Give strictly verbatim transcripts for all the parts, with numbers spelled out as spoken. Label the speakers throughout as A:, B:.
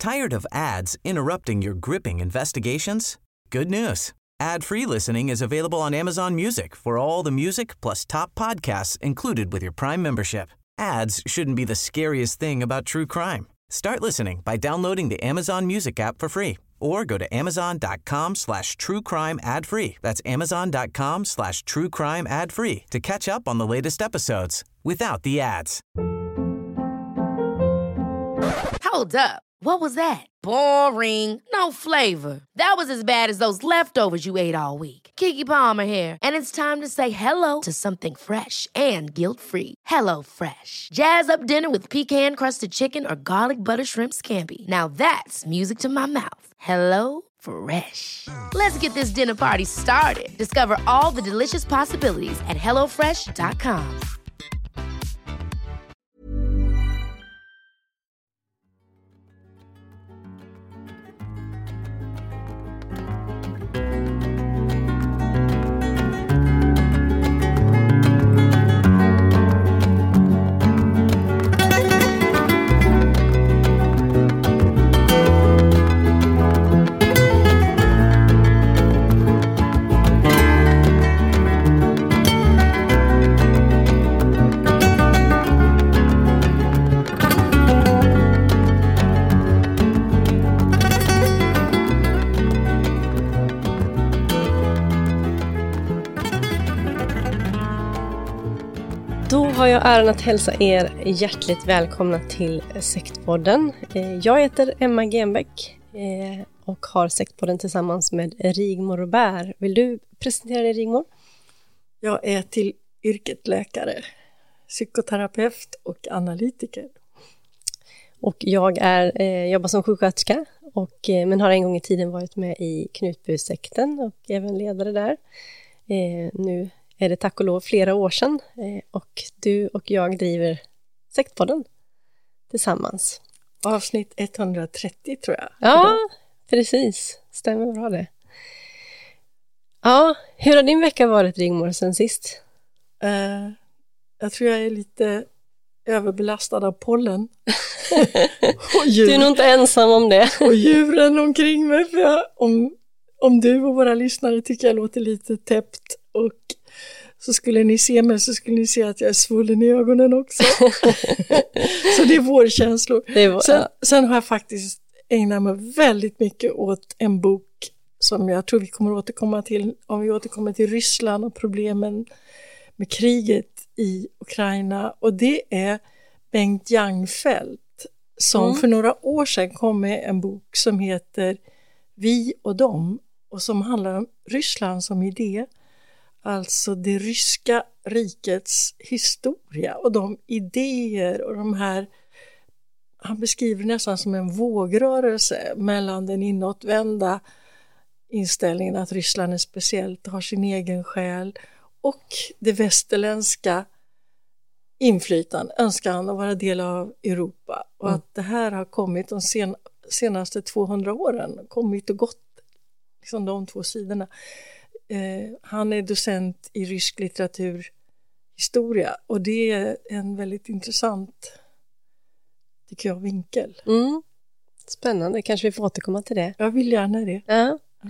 A: Tired of ads interrupting your gripping investigations? Good news. Ad-free listening is available on Amazon Music for all the music plus top podcasts included with your Prime membership. Ads shouldn't be the scariest thing about true crime. Start listening by downloading the Amazon Music app for free or go to amazon.com slash true crime ad free. That's amazon.com slash true crime ad free to catch up on the latest episodes without the ads.
B: Hold up. What was that? Boring. No flavor. That was as bad as those leftovers you ate all week. Keke Palmer here, and it's time to say hello to something fresh and guilt-free. Hello Fresh. Jazz up dinner with pecan-crusted chicken or garlic butter shrimp scampi. Now that's music to my mouth. Hello Fresh. Let's get this dinner party started. Discover all the delicious possibilities at hello fresh dot com.
C: Då har jag äran att hälsa er hjärtligt välkomna till Sektpodden. Jag heter Emma Genbäck och har Sektpodden tillsammans med Rigmor Robert. Vill du presentera dig, Rigmor?
D: Jag är till yrket läkare, psykoterapeut och analytiker.
C: Och jag är, eh, jobbar som sjuksköterska och, eh, men har en gång i tiden varit med i Knutbysekten och även ledare där. Eh, nu är det tack och lov flera år sedan eh, och du och jag driver Sektpodden tillsammans.
D: Avsnitt etthundratrettio tror jag.
C: Ja,
D: idag.
C: Precis. Stämmer bra det. Ja, hur har din vecka varit, Rigmor, sen sist?
D: Uh, jag tror jag är lite överbelastad av pollen. Och djur.
C: Du är nog inte ensam om det.
D: Och djuren omkring mig. För jag, om, om du och våra lyssnare tycker jag låter lite täppt och så skulle ni se mig så skulle ni se att jag är svullen i ögonen också. Så det är vårkänslor. Det är vår, sen, ja. sen har jag faktiskt ägnat mig väldigt mycket åt en bok som jag tror vi kommer återkomma till om vi återkommer till Ryssland och problemen med kriget i Ukraina. Och det är Bengt Jangfelt som mm. för några år sedan kom med en bok som heter Vi och dem och som handlar om Ryssland som idé. Alltså det ryska rikets historia och de idéer och de här, han beskriver nästan som en vågrörelse mellan den inåtvända inställningen att Ryssland är speciellt, har sin egen själ och det västerländska inflytande, önskan att vara del av Europa och mm. att det här har kommit de sen, senaste tvåhundra åren, kommit och gått liksom de två sidorna. Eh, han är docent i rysk litteraturhistoria och det är en väldigt intressant, tycker jag, vinkel.
C: Mm. Spännande, kanske vi får återkomma till det.
D: Jag vill gärna det.
C: Ja, mm.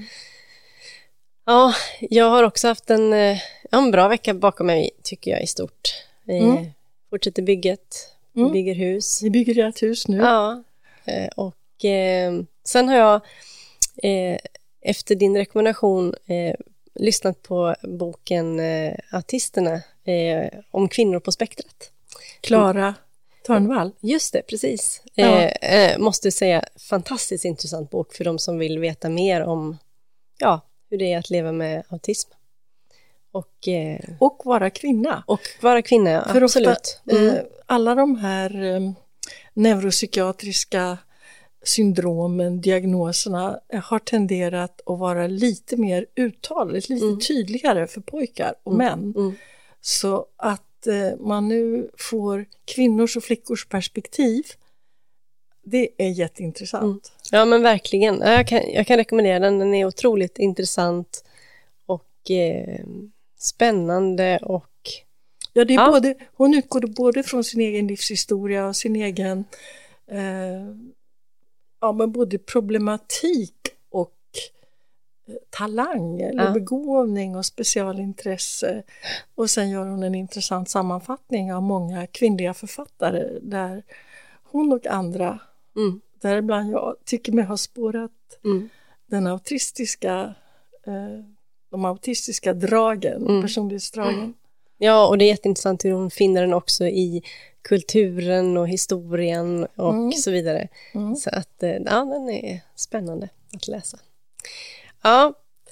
C: ja jag har också haft en, en bra vecka bakom mig, tycker jag, i stort. Vi mm. fortsätter bygget, vi mm. bygger hus.
D: Vi bygger ett hus nu.
C: Ja, och eh, sen har jag eh, efter din rekommendation eh, lyssnat på boken eh, Artisterna eh, om kvinnor på spektrat.
D: Klara Törnvall.
C: Just det, precis.
D: Ja.
C: Eh, eh, måste säga, fantastiskt intressant bok för de som vill veta mer om ja, hur det är att leva med autism. Och, eh,
D: och vara kvinna.
C: Och vara kvinna, ja, för absolut.
D: Ofta, mm. eh, alla de här eh, neuropsykiatriska syndromen, diagnoserna har tenderat att vara lite mer uttalade, lite mm. tydligare för pojkar och mm. män. Mm. Så att eh, man nu får kvinnors och flickors perspektiv, det är jätteintressant. Mm.
C: Ja, men verkligen. Jag kan, jag kan rekommendera den. Den är otroligt intressant och eh, spännande och
D: ja, det är ja. Både, hon utgår både från sin egen livshistoria och sin egen eh, ja, men både problematik och talang eller ja. begåvning och specialintresse. Och sen gör hon en intressant sammanfattning av många kvinnliga författare där hon och andra, mm. däribland jag, tycker mig ha spårat mm. den autistiska, eh, de autistiska dragen, mm. personlighetsdragen. Mm.
C: Ja, och det är jätteintressant hur hon finner den också i kulturen och historien och mm. så vidare. Mm. Så att, ja, den är spännande att läsa. Ja,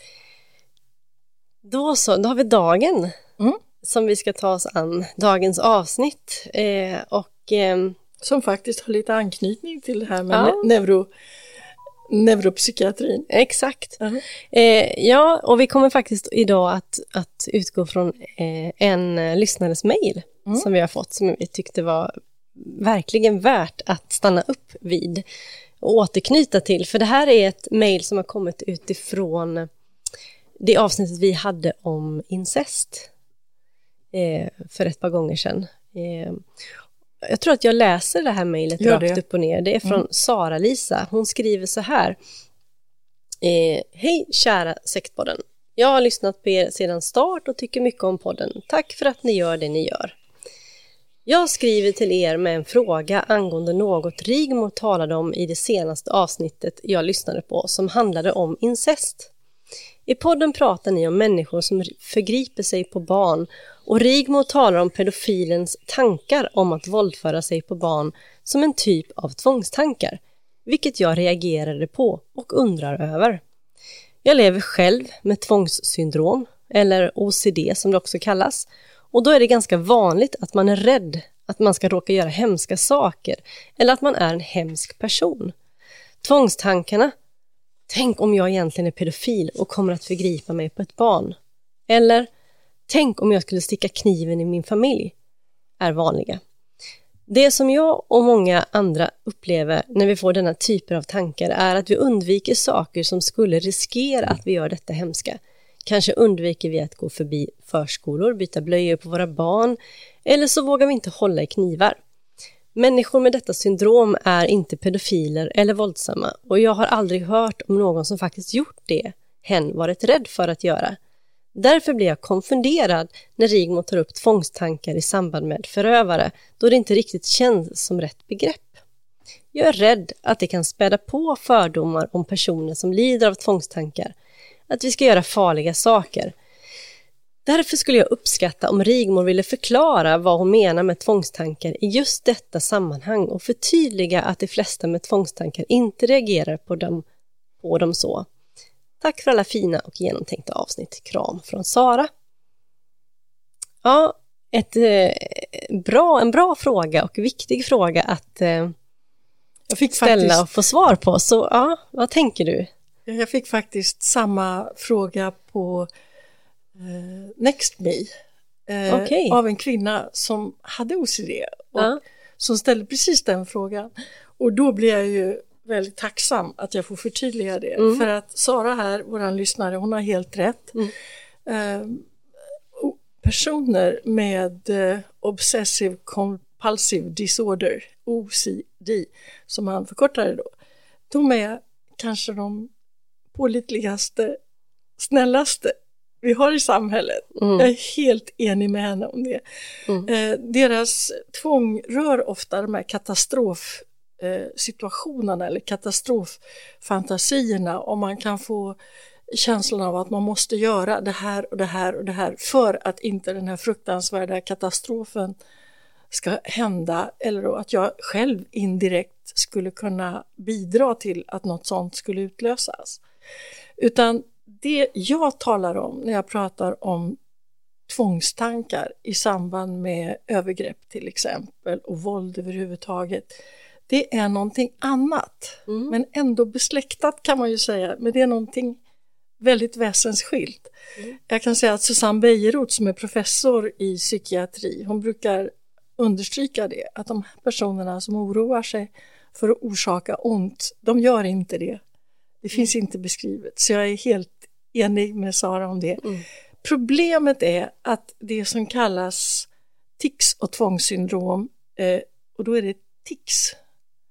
C: då så, då har vi dagen mm. som vi ska ta oss an, dagens avsnitt. Eh, och, eh,
D: som faktiskt har lite anknytning till det här med ja. neuro, neuropsykiatrin.
C: Exakt. Uh-huh. Eh, ja, och vi kommer faktiskt idag att, att utgå från eh, en lyssnares mejl mm. som vi har fått, som vi tyckte var verkligen värt att stanna upp vid och återknyta till. För det här är ett mejl som har kommit utifrån det avsnittet vi hade om incest eh, för ett par gånger sedan. Eh, jag tror att jag läser det här mejlet rakt upp och ner. Det är från mm. Sara-Lisa. Hon skriver så här. Eh, Hej kära Sektpodden. Jag har lyssnat på er sedan start och tycker mycket om podden. Tack för att ni gör det ni gör. Jag skriver till er med en fråga angående något Rigmor talade om i det senaste avsnittet jag lyssnade på som handlade om incest. I podden pratar ni om människor som förgriper sig på barn och Rigmor talar om pedofilens tankar om att våldföra sig på barn som en typ av tvångstankar, vilket jag reagerade på och undrar över. Jag lever själv med tvångssyndrom, eller O C D som det också kallas, och då är det ganska vanligt att man är rädd att man ska råka göra hemska saker eller att man är en hemsk person. Tvångstankarna, tänk om jag egentligen är pedofil och kommer att förgripa mig på ett barn. Eller, tänk om jag skulle sticka kniven i min familj, är vanliga. Det som jag och många andra upplever när vi får denna typer av tankar är att vi undviker saker som skulle riskera att vi gör detta hemska. Kanske undviker vi att gå förbi förskolor, byta blöjor på våra barn, eller så vågar vi inte hålla i knivar. Människor med detta syndrom är inte pedofiler eller våldsamma, och jag har aldrig hört om någon som faktiskt gjort det hen varit rädd för att göra. Därför blir jag konfunderad när Rigmor tar upp tvångstankar i samband med förövare, då det inte riktigt känns som rätt begrepp. Jag är rädd att det kan späda på fördomar om personer som lider av tvångstankar, att vi ska göra farliga saker. Därför skulle jag uppskatta om Rigmor ville förklara vad hon menar med tvångstankar i just detta sammanhang och förtydliga att de flesta med tvångstankar inte reagerar på dem, på dem så. Tack för alla fina och genomtänkta avsnitt. Kram från Sara. Ja, ett, eh, bra, en bra fråga och viktig fråga att eh, jag fick ställa faktiskt, och få svar på. Så ja, vad tänker du?
D: Jag fick faktiskt samma fråga på eh, NextMe eh, okay. av en kvinna som hade O C D och ja. som ställde precis den frågan. Och då blir jag ju väldigt tacksam att jag får förtydliga det. Mm. För att Sara här, våran lyssnare, hon har helt rätt. Mm. Eh, personer med eh, Obsessive Compulsive Disorder, O C D, som han förkortar det då, de är kanske de pålitligaste, snällaste vi har i samhället. Mm. Jag är helt enig med henne om det. Mm. Eh, deras tvång rör ofta de här katastrofsituationerna eller katastroffantasierna, och man kan få känslan av att man måste göra det här och det här och det här för att inte den här fruktansvärda katastrofen ska hända, eller då att jag själv indirekt skulle kunna bidra till att något sånt skulle utlösas. Utan det jag talar om när jag pratar om tvångstankar i samband med övergrepp till exempel och våld överhuvudtaget, det är någonting annat. Mm. Men ändå besläktat kan man ju säga, men det är någonting väldigt väsensskilt. Mm. Jag kan säga att Susanne Bejerot som är professor i psykiatri, hon brukar understryka det, att de här personerna som oroar sig för att orsaka ont, de gör inte det. Det finns inte beskrivet, så jag är helt enig med Sara om det. Mm. Problemet är att det som kallas tics och tvångssyndrom, eh, och då är det tics,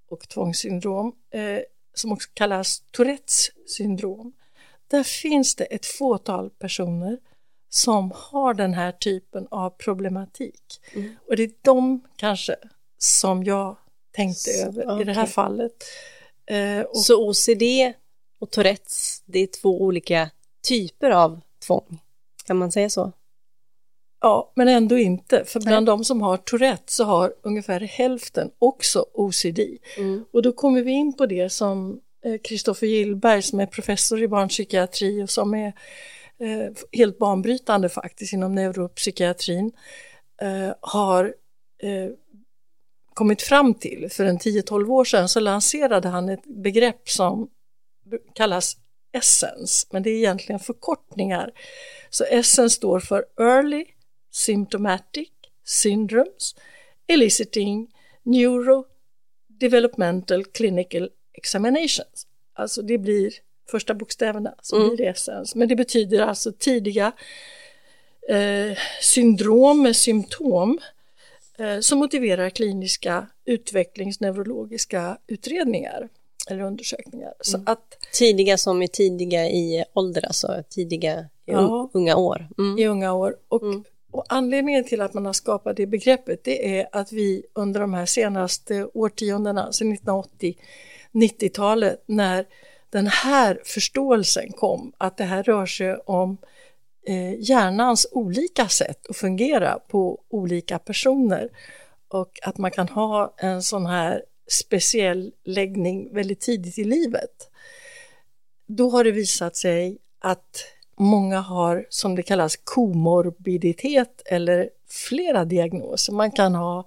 D: och tvångssyndrom eh, som också kallas Tourettes syndrom. Där finns det ett fåtal personer som har den här typen av problematik. Mm. Och det är de kanske som jag tänkte så, över okay. i det här fallet. Eh, och,
C: så O C D och Tourettes, det är två olika typer av tvång, kan man säga så?
D: Ja, men ändå inte. För bland Nej. de som har Tourette så har ungefär hälften också O C D. Mm. Och då kommer vi in på det som Kristoffer Gillberg, som är professor i barnpsykiatri och som är eh, helt banbrytande faktiskt inom neuropsykiatrin, eh, har eh, kommit fram till. För en tio till tolv år sedan så lanserade han ett begrepp som kallas ESSENCE, men det är egentligen förkortningar. Så ESSENCE står för Early Symptomatic Syndromes Eliciting Neurodevelopmental Clinical Examinations. Alltså det blir första bokstäverna som mm. blir ESSENCE. Men det betyder alltså tidiga eh, syndrom med symptom eh, som motiverar kliniska utvecklingsneurologiska utredningar eller undersökningar. Mm. Så att,
C: tidiga som är tidiga i ålder, alltså tidiga i ja, unga år. Mm.
D: I unga år. Och, mm. och anledningen till att man har skapat det begreppet, det är att vi under de här senaste årtiondena, sedan nittonhundraåttio nittiotalet, när den här förståelsen kom att det här rör sig om eh, hjärnans olika sätt att fungera på olika personer och att man kan ha en sån här speciell läggning väldigt tidigt i livet. Då har det visat sig att många har, som det kallas, komorbiditet eller flera diagnoser. Man kan ha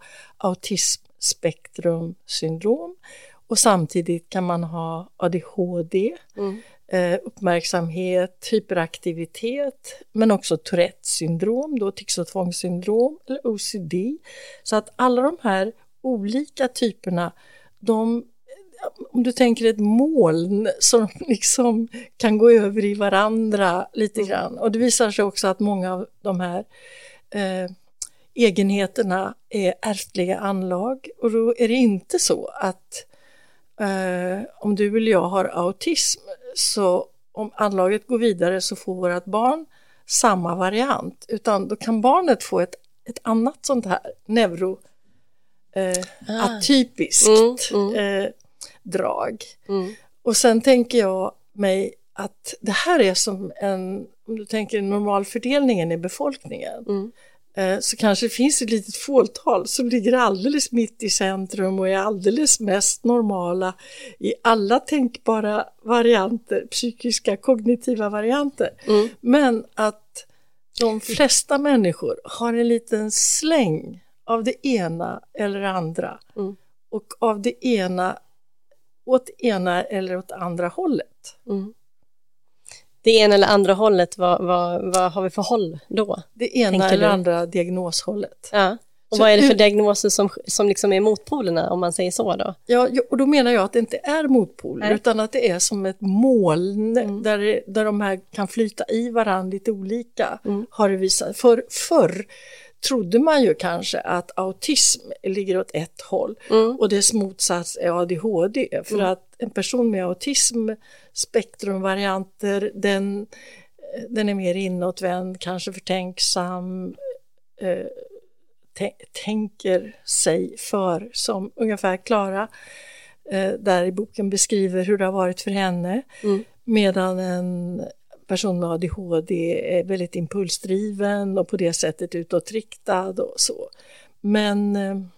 D: autismspektrumsyndrom och samtidigt kan man ha A D H D, mm. eh, uppmärksamhet, hyperaktivitet, men också Tourettes syndrom, då tics- och tvångssyndrom eller O C D. Så att alla de här olika typerna, de, om du tänker ett moln som liksom kan gå över i varandra lite grann. Och det visar sig också att många av de här eh, egenheterna är ärftliga anlag. Och då är det inte så att Uh, om du eller jag har autism, så om anlaget går vidare så får vårt barn samma variant, utan då kan barnet få ett, ett annat sånt här neuro uh, ah. atypiskt mm, mm. Uh, drag. Mm. Och sen tänker jag mig att det här är som en, om du tänker normalfördelningen i befolkningen, mm. så kanske det finns ett litet fåtal som ligger alldeles mitt i centrum och är alldeles mest normala i alla tänkbara varianter, psykiska, kognitiva varianter. Mm. Men att de flesta människor har en liten släng av det ena eller andra mm. och av det ena åt ena eller åt andra hållet.
C: Mm. Det ena eller andra hållet, vad, vad, vad har vi för håll då?
D: Det ena eller du? andra diagnoshållet.
C: Ja. Och så vad är det för diagnoser som, som liksom är motpolerna, om man säger så då?
D: Ja, och då menar jag att det inte är motpoler, Nej. utan att det är som ett moln mm. där, där de här kan flyta i varandra lite olika, mm. har det visat. För, förr trodde man ju kanske att autism ligger åt ett håll mm. och dess motsats är A D H D. För mm. att en person med autism, spektrumvarianter, den, den är mer inåtvänd, kanske förtänksam, eh, t- tänker sig för, som ungefär Klara eh, där i boken beskriver hur det har varit för henne. Mm. Medan en person med A D H D är väldigt impulsdriven och på det sättet utåtriktad och så. Men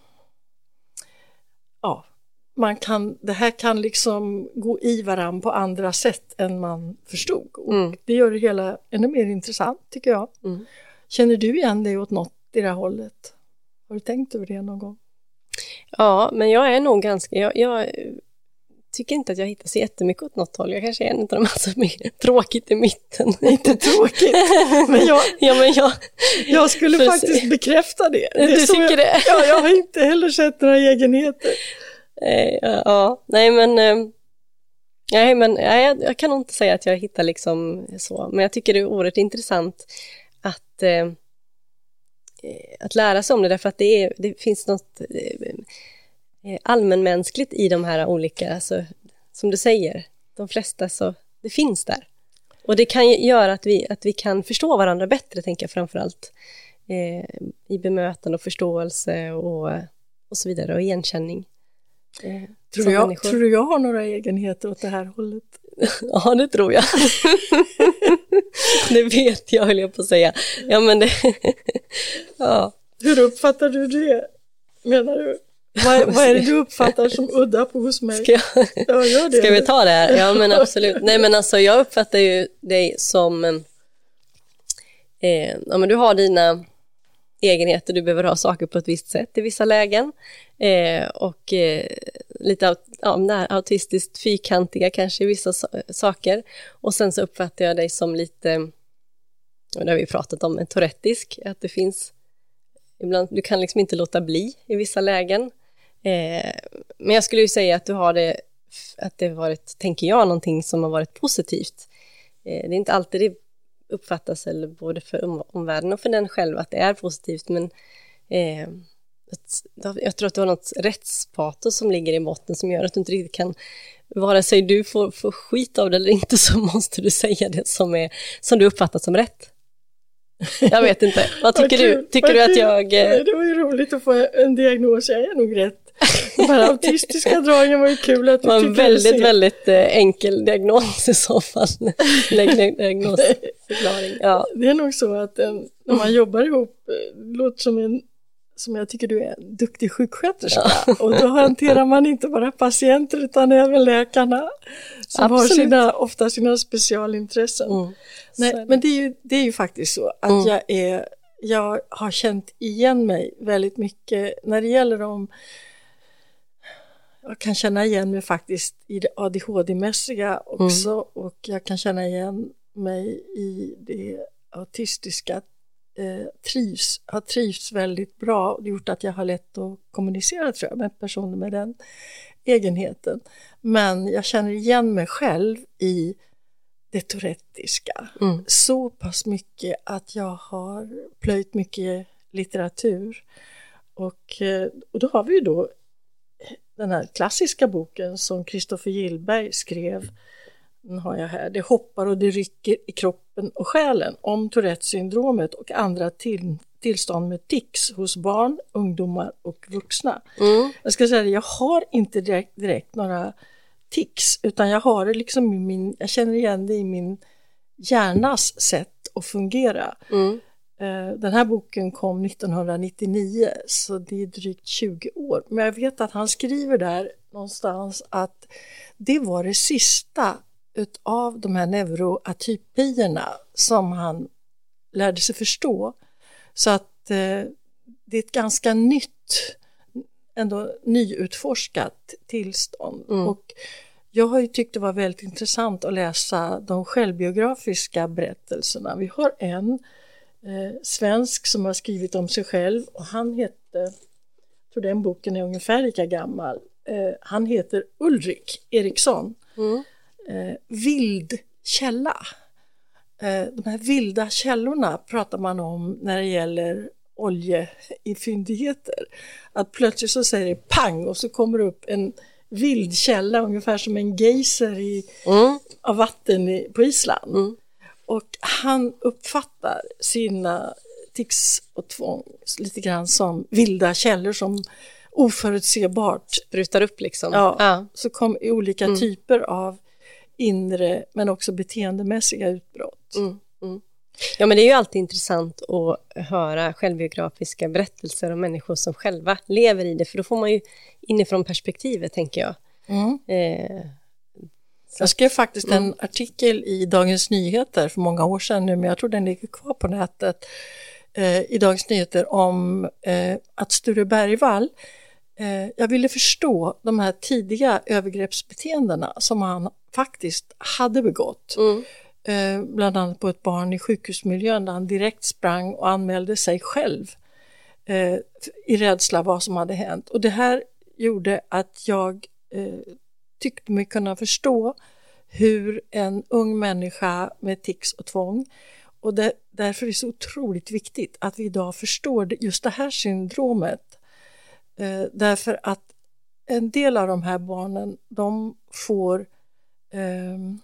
D: ja, man kan, det här kan liksom gå i varann på andra sätt än man förstod. Och mm. det gör det hela ännu mer intressant, tycker jag. Mm. Känner du igen dig åt något i det här hållet? Har du tänkt över det någon gång?
C: Ja, men jag är nog ganska... Jag, jag tycker inte att jag hittar så jättemycket åt något håll. Jag kanske är en av de här som är tråkigt i mitten.
D: Inte tråkigt, men jag,
C: ja, men jag,
D: jag skulle för, faktiskt bekräfta det. det
C: du tycker jag, det?
D: Ja, jag har inte heller sett några egenheter.
C: Ja, ja nej men... Nej, men nej, jag, jag kan nog inte säga att jag hittar liksom så. Men jag tycker det är oerhört intressant att, eh, att lära sig om det. Därför att det, är, det finns något... Eh, eh, allmänmänskligt i de här olika, alltså, som du säger, de flesta, så det finns där. Och det kan göra att vi, att vi kan förstå varandra bättre, tänker jag framförallt. Eh, I bemötande och förståelse och, och så vidare, och igenkänning. Eh,
D: tror, jag, tror du jag har några egenheter åt det här hållet?
C: Ja, det tror jag. Det vet jag, höll jag på att säga. Ja, men det... ja.
D: Hur uppfattar du det, menar du? Vad, vad är det du uppfattar som udda på hos mig?
C: Ska, jag,
D: ja, gör det.
C: Ska vi ta det här? Ja, men absolut. Nej, men alltså, jag uppfattar ju dig som... Eh, ja, men du har dina egenheter, du behöver ha saker på ett visst sätt i vissa lägen. Eh, och eh, lite ja, autistiskt fyrkantiga kanske i vissa so- saker. Och sen så uppfattar jag dig som lite, och det har vi pratat om, en tourettisk, att det finns ibland, du kan liksom inte låta bli i vissa lägen. Eh, men jag skulle ju säga att du har det, att det har varit, tänker jag, någonting som har varit positivt. Eh, det är inte alltid det uppfattas, eller både för om, omvärlden och för den själv, att det är positivt, men eh, jag tror att du har något rättspatos som ligger i botten som gör att du inte riktigt kan, vare sig du får, får skit av det eller inte, så måste du säga det som, är, som du uppfattar som rätt. Jag vet inte. Vad tycker
D: Vad
C: du? Tycker du att jag...
D: Det var ju roligt att få en diagnos. Jag är nog rätt. De här autistiska dragen var ju kul att du
C: det var en väldigt,
D: se.
C: väldigt enkel diagnos i så fall. Diagnosförklaring. Ja.
D: Det är nog så att en, när man jobbar ihop, låter som en, som jag tycker du är en duktig sjuksköterska. Ja. Och då hanterar man inte bara patienter utan även läkarna som Absolut. har sina, ofta sina specialintressen. Mm. Nej, men det är, ju, det är ju faktiskt så att mm. jag, är, jag har känt igen mig väldigt mycket när det gäller om jag kan känna igen mig faktiskt i det A D H D-mässiga också mm. och jag kan känna igen mig i det autistiska. Eh, trivs, har trivts väldigt bra och det har gjort att jag har lätt att kommunicera, tror jag, med personer med den egenheten. Men jag känner igen mig själv i det tourettiska mm. så pass mycket att jag har plöjt mycket litteratur och, och då har vi ju då den här klassiska boken som Christopher Gillberg skrev. Den har jag här. Det hoppar och det rycker i kroppen och själen om Tourette-syndromet och andra till, tillstånd med tics hos barn, ungdomar och vuxna. Mm. Jag ska säga det, jag har inte direkt, direkt några tics, utan jag har det liksom i min, jag känner igen det i min hjärnas sätt att fungera. Mm. Den här boken kom nittonhundranittionio, så det är drygt tjugo år. Men jag vet att han skriver där någonstans att det var det sista utav de här neuroatypierna som han lärde sig förstå. Så att eh, det är ett ganska nytt, ändå nyutforskat tillstånd. Mm. Och jag har ju tyckt det var väldigt intressant att läsa de självbiografiska berättelserna. Vi har en eh, svensk som har skrivit om sig själv och han heter, jag tror den boken är ungefär lika gammal, eh, han heter Ulrik Eriksson. Mm. Eh, vild källa. Eh, de här vilda källorna pratar man om när det gäller olje i fyndigheter. Att plötsligt så säger det pang och så kommer det upp en vild källa ungefär som en geyser i, mm. av vatten i, på Island. Mm. Och han uppfattar sina tics och tvång lite grann som vilda källor som oförutsebart
C: sprutar upp liksom.
D: Ja, ja. Så kom i olika mm. typer av inre men också beteendemässiga utbrott. Mm, mm.
C: Ja, men det är ju alltid intressant att höra självbiografiska berättelser om människor som själva lever i det, för då får man ju inifrån perspektivet, tänker jag. Mm. Eh,
D: jag skrev faktiskt mm. en artikel i Dagens Nyheter för många år sedan nu, men jag tror den ligger kvar på nätet, eh, i Dagens Nyheter om eh, att Sture Bergvall, eh, jag ville förstå de här tidiga övergreppsbeteendena som han faktiskt hade begått. Mm. Eh, bland annat på ett barn i sjukhusmiljön där han direkt sprang och anmälde sig själv eh, i rädsla vad som hade hänt. Och det här gjorde att jag eh, tyckte mig kunna förstå hur en ung människa med tics och tvång, och det, därför är det så otroligt viktigt att vi idag förstår just det här syndromet. Eh, därför att en del av de här barnen, de får eh,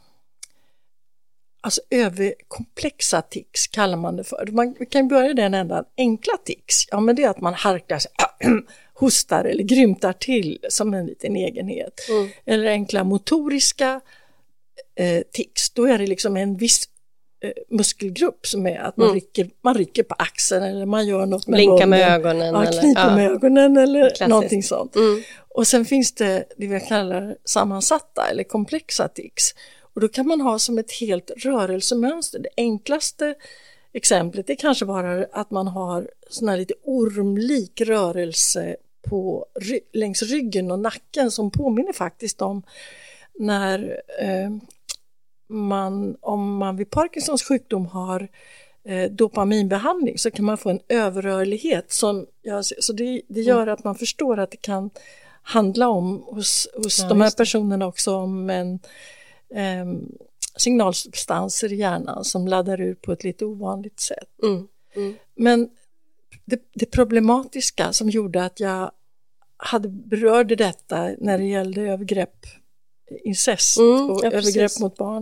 D: alltså överkomplexa tics kallar man det för. Man kan börja den ändan, enkla tics. Ja, men det är att man harklar sig, hostar eller grymtar till som en liten egenhet. Mm. Eller enkla motoriska eh, tics. Då är det liksom en viss eh, muskelgrupp som är att man, mm. rycker, man rycker på axeln eller man gör något med
C: Blinka
D: munnen.
C: med ögonen.
D: Ja,
C: eller,
D: kniper
C: ja.
D: med ögonen eller
C: Klassiskt.
D: Någonting sånt.
C: Mm.
D: Och sen finns det det vi kallar sammansatta eller komplexa tics. Och då kan man ha som ett helt rörelsemönster. Det enklaste exemplet är kanske bara att man har sån här lite ormlik rörelse på, längs ryggen och nacken som påminner faktiskt om när eh, man, om man vid Parkinsons sjukdom har eh, dopaminbehandling så kan man få en överrörlighet. Som, ja, så det, det gör att man förstår att det kan handla om hos, hos
C: ja,
D: de här personerna också om en Eh, signalsubstanser i hjärnan som laddar ur på ett lite ovanligt sätt. Mm. Mm. Men det, det problematiska som gjorde att jag hade berörde detta när det gällde övergrepp, incest mm, och ja, övergrepp precis. Mot barn.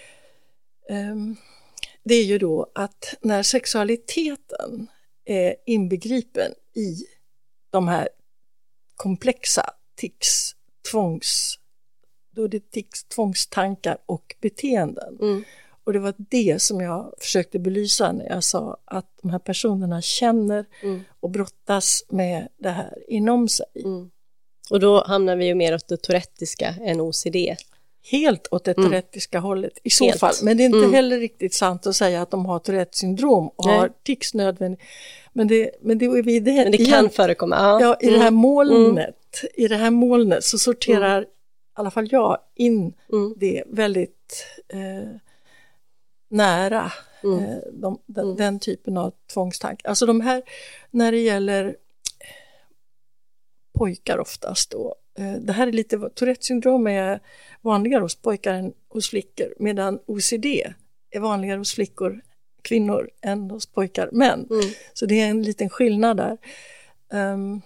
D: Eh, det är ju då att när sexualiteten är inbegripen i de här komplexa tics, tvångs då är det tics, tvångstankar och beteenden. Mm. Och det var det som jag försökte belysa när jag sa att de här personerna känner mm. och brottas med det här inom sig. Mm.
C: Och då hamnar vi ju mer åt det tourettiska än O C D.
D: Helt åt det tourettiska mm. hållet i så Helt. fall. Men det är inte mm. heller riktigt sant att säga att de har Tourettes syndrom och Nej. har tics nödvändigt. Men det, men det, är vi det,
C: men det igen, kan förekomma. Ja,
D: ja i, mm. det här molnet, mm. i det här molnet så sorterar mm. i alla fall jag in mm. det väldigt eh, nära mm. eh, de, den, mm. den typen av tvångstankar. Alltså de här, när det gäller pojkar oftast då, eh, det här är lite, Tourettes syndrom är vanligare hos pojkar än hos flickor, medan O C D är vanligare hos flickor, kvinnor än hos pojkar, män. Mm. Så det är en liten skillnad där. Um,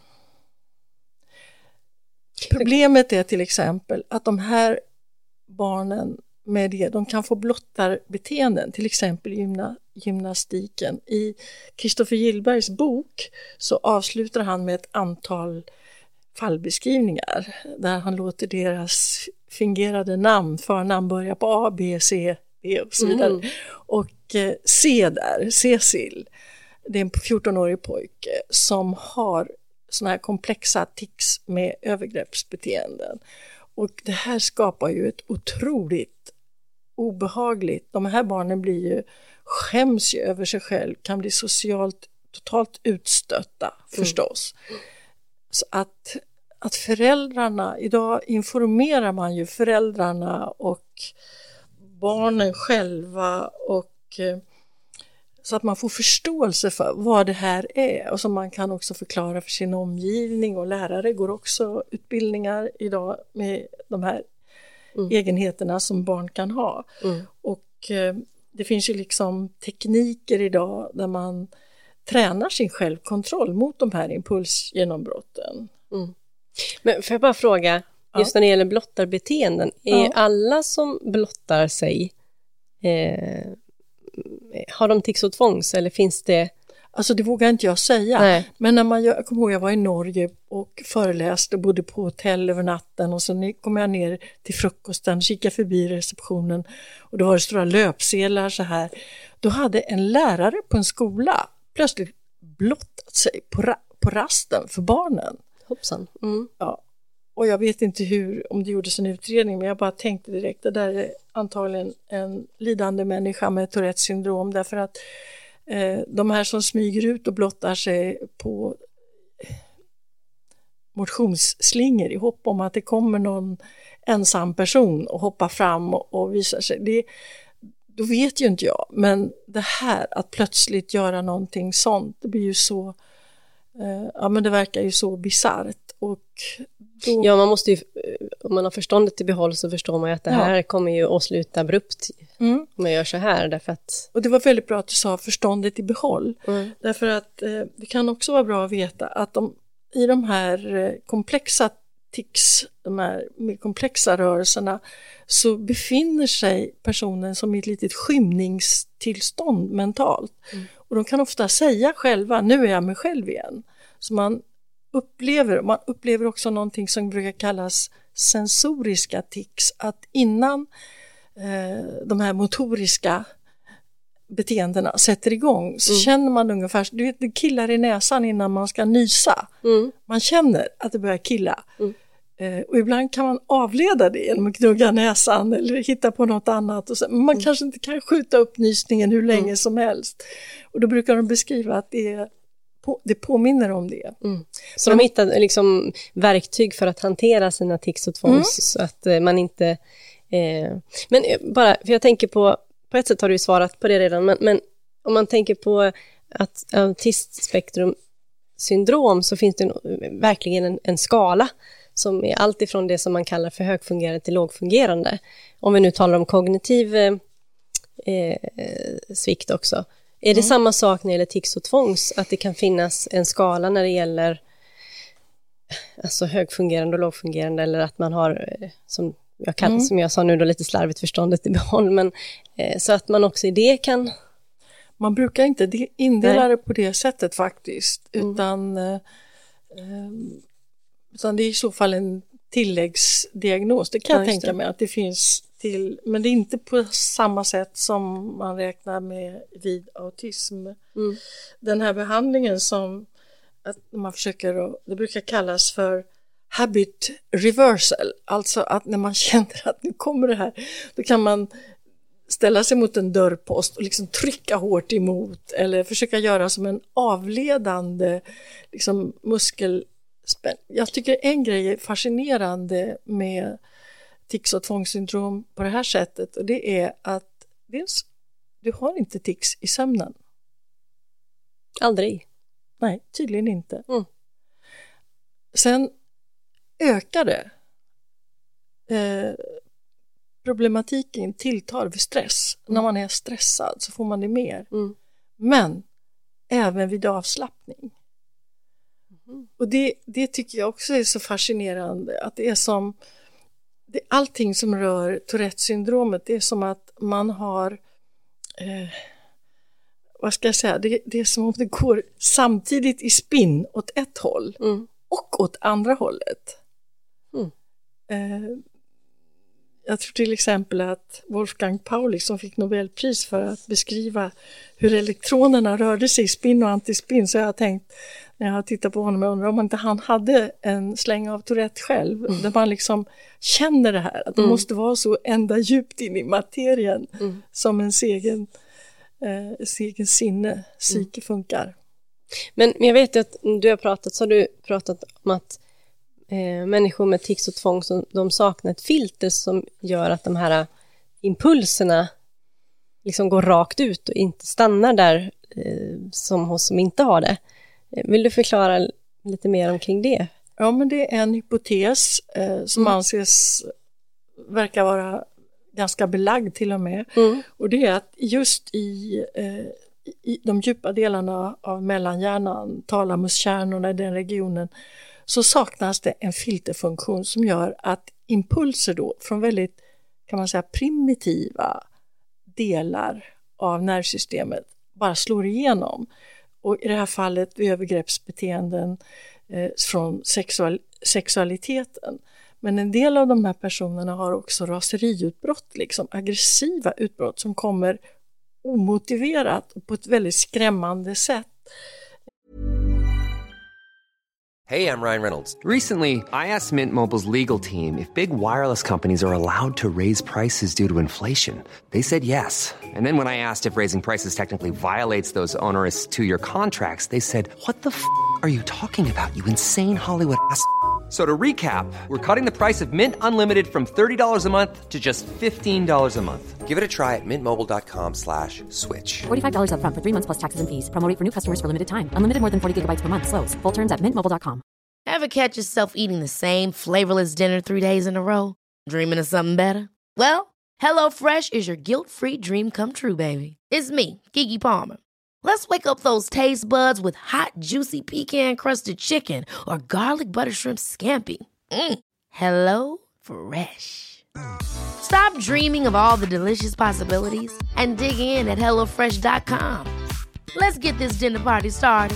D: Problemet är till exempel att de här barnen med det, de kan få blottarbeteenden, till exempel gymna, gymnastiken. I Kristoffer Gillbergs bok så avslutar han med ett antal fallbeskrivningar där han låter deras fingerade namn, förnamn börja på A, B, C, D och så vidare. Mm. Och eh, C där, Cecil, det är en fjorton-årig pojke som har såna här komplexa tics med övergreppsbeteenden. Och det här skapar ju ett otroligt obehagligt. De här barnen blir ju, skäms ju över sig själv, kan bli socialt totalt utstötta mm. förstås. Så att, att föräldrarna, idag informerar man ju föräldrarna och barnen själva och så att man får förståelse för vad det här är och som man kan också förklara för sin omgivning, och lärare går också utbildningar idag med de här mm. egenheterna som barn kan ha. Mm. Och eh, det finns ju liksom tekniker idag där man tränar sin självkontroll mot de här impulsgenombrotten. Mm.
C: Men får jag bara fråga, just ja. när det gäller blottarbeteenden, är ja. alla som blottar sig eh, har de tics och tvångs, eller finns det?
D: Alltså det vågar inte jag säga. Nej. Men när man, jag kommer ihåg jag var i Norge och föreläste och bodde på hotell över natten, och så kom jag ner till frukosten, kikade förbi receptionen och då var det stora löpsedlar så här. Då hade en lärare på en skola plötsligt blottat sig på, ra- på rasten för barnen.
C: Hoppsan. Mm.
D: Ja. Och jag vet inte hur, om det gjordes en utredning, men jag bara tänkte direkt, det där är antagligen en lidande människa med Tourettes syndrom, därför att eh, de här som smyger ut och blottar sig på motionsslingor i hopp om att det kommer någon ensam person och hoppar fram och, och visar sig, det, då vet ju inte jag, men det här att plötsligt göra någonting sånt, det blir ju så, eh, ja men det verkar ju så bisarrt. Och då...
C: Ja, man måste ju, om man har förståndet i behåll så förstår man ju att det här ja. kommer ju att sluta abrupt mm. om jag gör så här. Därför att...
D: Och det var väldigt bra att du sa förståndet i behåll. Mm. Därför att eh, det kan också vara bra att veta att de, i de här eh, komplexa tics, de här mer komplexa rörelserna, så befinner sig personen som i ett litet skymningstillstånd mentalt. Mm. Och de kan ofta säga själva, nu är jag mig själv igen. Så man upplever, man upplever också någonting som brukar kallas sensoriska tics. Att innan eh, de här motoriska beteendena sätter igång så mm. känner man ungefär, du vet, det killar i näsan innan man ska nysa. Mm. Man känner att det börjar killa. Mm. Eh, och ibland kan man avleda det genom att knugga näsan eller hitta på något annat. Och så, men man mm. kanske inte kan skjuta upp nysningen hur länge mm. som helst. Och då brukar de beskriva att det är På, det påminner om det. Mm.
C: Så de hittar liksom verktyg för att hantera sina tics och tvångs mm. så att eh, man inte... Eh, men bara, för jag tänker på, på ett sätt har du ju svarat på det redan, men, men om man tänker på att autismspektrumsyndrom så finns det en, verkligen en, en skala som är allt ifrån det som man kallar för högfungerande till lågfungerande. Om vi nu talar om kognitiv eh, svikt också. Är det mm. samma sak när det gäller tics och tvångs? Att det kan finnas en skala när det gäller alltså högfungerande och lågfungerande, eller att man har, som jag, kan, mm. som jag sa nu då, lite slarvigt förståndet i behåll, men eh, så att man också i det kan...
D: Man brukar inte indela det på det sättet faktiskt, utan, mm. eh, utan det är i så fall en tilläggsdiagnos. Det kan ja, jag tänka det. mig att det finns till, men det är inte på samma sätt som man räknar med vid autism. Mm. Den här behandlingen som att man försöker, det brukar kallas för habit reversal, alltså att när man känner att nu kommer det här, då kan man ställa sig mot en dörrpost och liksom trycka hårt emot, eller försöka göra som en avledande liksom muskelspänn. Jag tycker en grej är fascinerande med tics och tvångssyndrom på det här sättet, och det är att dels, du har inte tics i sömnen.
C: Aldrig?
D: Nej, tydligen inte.
C: Mm.
D: Sen ökar det. Eh, problematiken tilltar vid stress. Mm. När man är stressad så får man det mer. Mm. Men även vid avslappning. Mm. Och det, det tycker jag också är så fascinerande. Att det är som det, allting som rör Tourette-syndromet, det är som att man har eh, vad ska jag säga, det, det är som om det går samtidigt i spinn åt ett håll mm. och åt andra hållet. Mm. Eh, jag tror till exempel att Wolfgang Pauli, som fick Nobelpris för att beskriva hur elektronerna rörde sig i spinn och antispinn, så jag har tänkt när jag har tittat på honom, jag undrar om inte han hade en släng av Tourette själv, mm. där man liksom känner det här, att det mm. måste vara så ända djupt in i materien mm. som en egen, eh, egen sinne, psyke mm. funkar.
C: Men, men jag vet ju att du har pratat, så har du pratat om att eh, människor med tics och tvång, som, de saknar ett filter som gör att de här impulserna liksom går rakt ut och inte stannar där eh, som hos som inte har det. Vill du förklara lite mer omkring det?
D: Ja, men det är en hypotes eh, som mm. anses verkar vara ganska belagd till och med. Mm. Och det är att just i, eh, i de djupa delarna av mellanhjärnan, talamuskärnorna i den regionen, så saknas det en filterfunktion som gör att impulser då från väldigt, kan man säga, primitiva delar av nervsystemet bara slår igenom. Och i det här fallet övergreppsbeteenden eh, från sexual, sexualiteten. Men en del av de här personerna har också raseriutbrott, liksom aggressiva utbrott som kommer omotiverat och på ett väldigt skrämmande sätt.
E: Hey, I'm Ryan Reynolds. Recently, I asked Mint Mobile's legal team if big wireless companies are allowed to raise prices due to inflation. They said yes. And then when I asked if raising prices technically violates those onerous two-year contracts, they said, what the f*** are you talking about, you insane Hollywood ass f- So to recap, we're cutting the price of Mint Unlimited from thirty dollars a month to just fifteen dollars a month. Give it a try at mintmobile.com slash switch.
F: forty-five dollars up front for three months plus taxes and fees. Promo rate for new customers for limited time. Unlimited more than forty gigabytes per month. Slows full terms at mint mobile dot com.
B: Ever catch yourself eating the same flavorless dinner three days in a row? Dreaming of something better? Well, HelloFresh is your guilt-free dream come true, baby. It's me, Keke Palmer. Let's wake up those taste buds with hot, juicy pecan-crusted chicken or garlic butter shrimp scampi. Mm. Hello Fresh. Stop dreaming of all the delicious possibilities and dig in at hello fresh dot com. Let's get this dinner party started.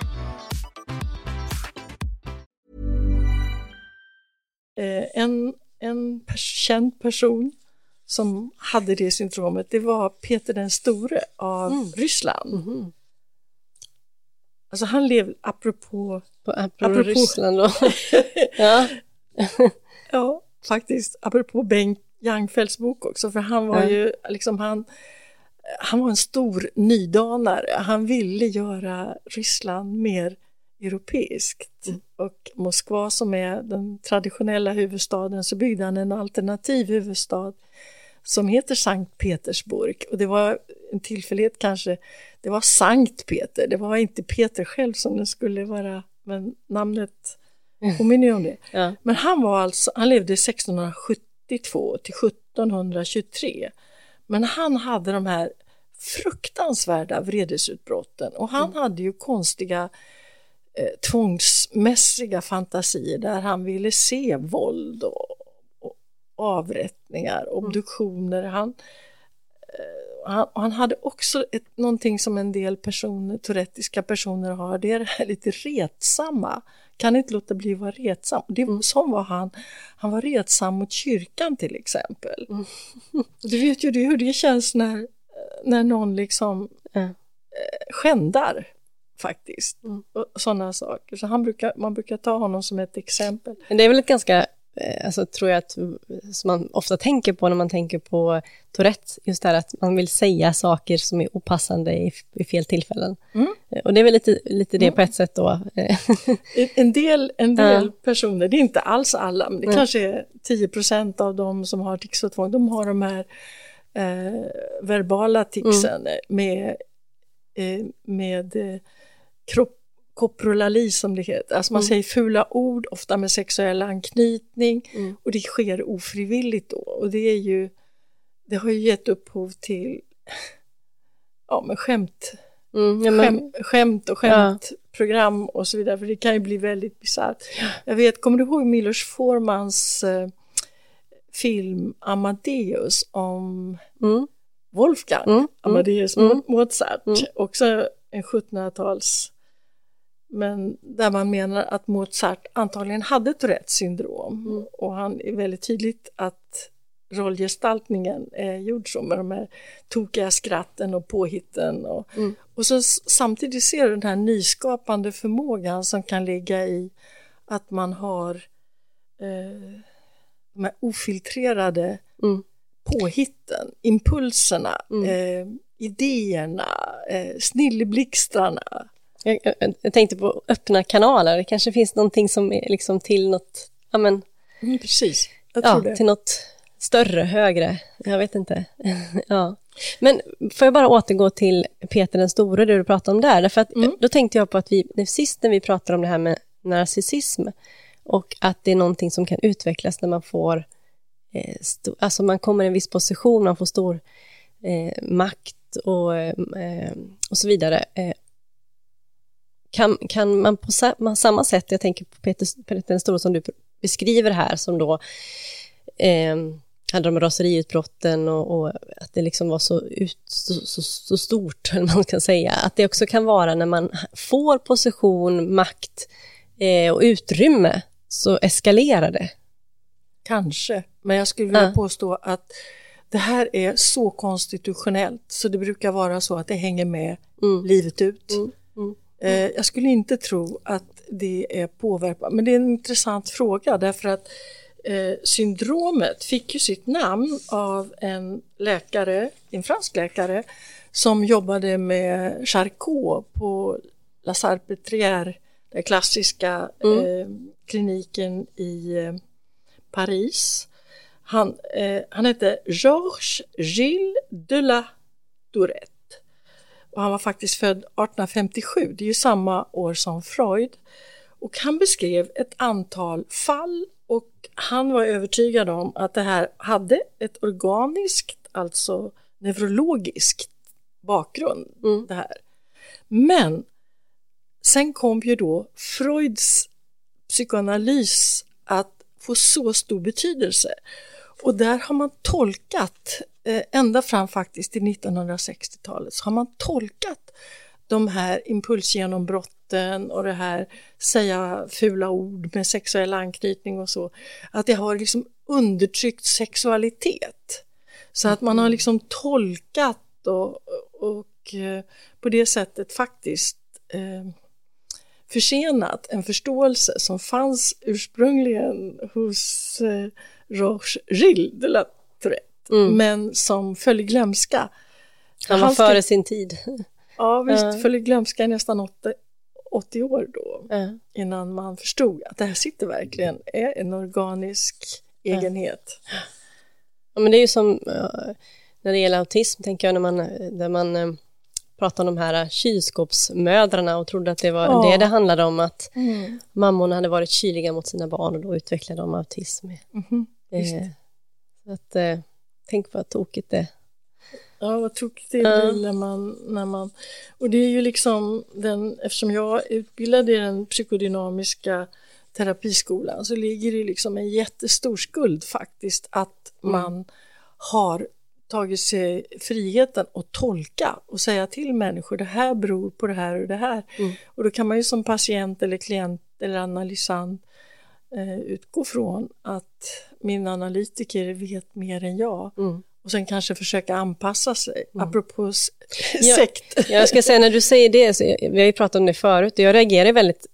D: Eh, en en pers- känd person som hade det syndromet, det var Peter den store av mm. Ryssland. Mm-hmm. Alltså han levde, apropå...
C: På, apropå, apropå Ryssland då.
D: ja. ja, faktiskt. Apropå Bengt Jangfeldts bok också. För han var mm. ju liksom, han, han var en stor nydanare. Han ville göra Ryssland mer europeiskt. Mm. Och Moskva som är den traditionella huvudstaden, så byggde han en alternativ huvudstad som heter Sankt Petersburg. Och det var en tillfällighet kanske, det var Sankt Peter, det var inte Peter själv som det skulle vara, men namnet påminner om det. Ja. Men han var alltså, han levde sextonhundrasjuttiotvå till sjuttonhundratjugotre. Men han hade de här fruktansvärda vredesutbrotten, och han mm. hade ju konstiga eh, tvångsmässiga fantasier där han ville se våld och avrättningar, obduktioner. Han, han, han hade också ett, någonting som en del personer, tourettiska personer har, det är det här lite retsamma. Kan inte låta bli att vara retsam. Det var, som var han. Han var retsam mot kyrkan till exempel. Mm. Du vet ju det, hur det känns när, när någon liksom mm. skändar faktiskt. Mm. Och sådana saker. Så han brukar, man brukar ta honom som ett exempel.
C: Men det är väl ett ganska, alltså, tror jag att som man ofta tänker på när man tänker på Tourette, just det här att man vill säga saker som är opassande i, i fel tillfällen. Mm. Och det är väl lite, lite det mm. på ett sätt då.
D: en del, en del ja. personer, det är inte alls alla, men det mm. kanske är tio procent av dem som har tics och tvång, de har de här eh, verbala ticsen mm. med, eh, med eh, kropp koprolali som det heter. Alltså man mm. säger fula ord, ofta med sexuell anknytning mm. och det sker ofrivilligt då. Och det är ju, det har ju gett upphov till ja, men skämt, mm, ja, men, skämt, skämt och skämtprogram ja. och så vidare. För det kan ju bli väldigt bisarrt. Jag vet, kommer du ihåg Milos Formans eh, film Amadeus om mm. Wolfgang mm. Amadeus mm. Mozart. Mm. Också en sjuttonhundratals, men där man menar att Mozart antagligen hade Tourettes syndrom. Mm. Och han är väldigt tydligt att rollgestaltningen är gjord så med de här tokiga skratten och påhitten. Och, mm. och så samtidigt ser du den här nyskapande förmågan som kan ligga i att man har eh, de här ofiltrerade mm. påhitten, impulserna, mm. eh, idéerna, eh, snilleblixtarna.
C: Jag, jag, jag tänkte på öppna kanaler. Det kanske finns någonting som är liksom till något, ja men,
D: mm, precis. Jag
C: ja,
D: tror det.
C: Till något större, högre. Jag vet inte. ja. Men får jag bara återgå till Peter den store, det du pratade om där. Därför att mm. då tänkte jag på att vi, när sist när vi pratade om det här med narcissism och att det är någonting som kan utvecklas när man får, eh, sto, alltså man kommer i en viss position, man får stor eh, makt och, eh, och så vidare. Eh, Kan, kan man på sa- samma sätt, jag tänker på Peter, Peter den store som du beskriver här, som då eh, hade de raseriutbrotten och, och att det liksom var så, ut, så, så, så stort, eller man kan säga, att det också kan vara när man får position, makt eh, och utrymme, så eskalerar det.
D: Kanske, men jag skulle vilja ja. påstå att det här är så konstitutionellt, så det brukar vara så att det hänger med mm. livet ut. Mm. Mm. Jag skulle inte tro att det är påverkat, men det är en intressant fråga därför att eh, syndromet fick ju sitt namn av en läkare, en fransk läkare som jobbade med Charcot på La Salpêtrière, den klassiska mm. eh, kliniken i eh, Paris. Han, eh, han hette Georges Gilles de la Tourette. Och han var faktiskt född arton femtiosju, det är ju samma år som Freud. Och han beskrev ett antal fall och han var övertygad om att det här hade ett organiskt, alltså neurologiskt bakgrund. Mm. Det här. Men sen kom ju då Freuds psykoanalys att få så stor betydelse. Och där har man tolkat, eh, ända fram faktiskt till nittonhundrasextiotalet, så har man tolkat de här impulsgenombrotten och det här säga fula ord med sexuell anknytning och så, att det har liksom undertryckt sexualitet. Så att man har liksom tolkat och, och eh, på det sättet faktiskt eh, försenat en förståelse som fanns ursprungligen hos eh, Roche Gilles de la Tourette, mm. men som föll i glömska.
C: Han var före ska... sin tid.
D: Ja, visst, uh. föll i glömska i nästan åttio, åttio år då, uh. innan man förstod att det här sitter verkligen är en organisk uh. egenhet.
C: Ja, men det är ju som uh, när det gäller autism, tänker jag, när man, där man uh, pratar om de här kylskåpsmödrarna och trodde att det var ja. det det handlade om, att mm. mammorna hade varit kyliga mot sina barn och då utvecklade de autism. Mm-hmm. Eh, så att, eh, tänk på vad tokigt det.
D: Ja, vad tokigt det blir uh. när man, när man... Och det är ju liksom, den, eftersom jag är utbildad i den psykodynamiska terapiskolan, så ligger det liksom en jättestor skuld faktiskt att mm. man har tagit sig friheten att tolka och säga till människor, det här beror på det här och det här. Mm. Och då kan man ju som patient eller klient eller analysant eh, utgå från att min analytiker vet mer än jag. Mm. Och sen kanske försöka anpassa sig. Mm. Apropå sekt.
C: Jag, jag ska säga, när du säger det, så vi har ju pratat om det förut, och jag reagerar väldigt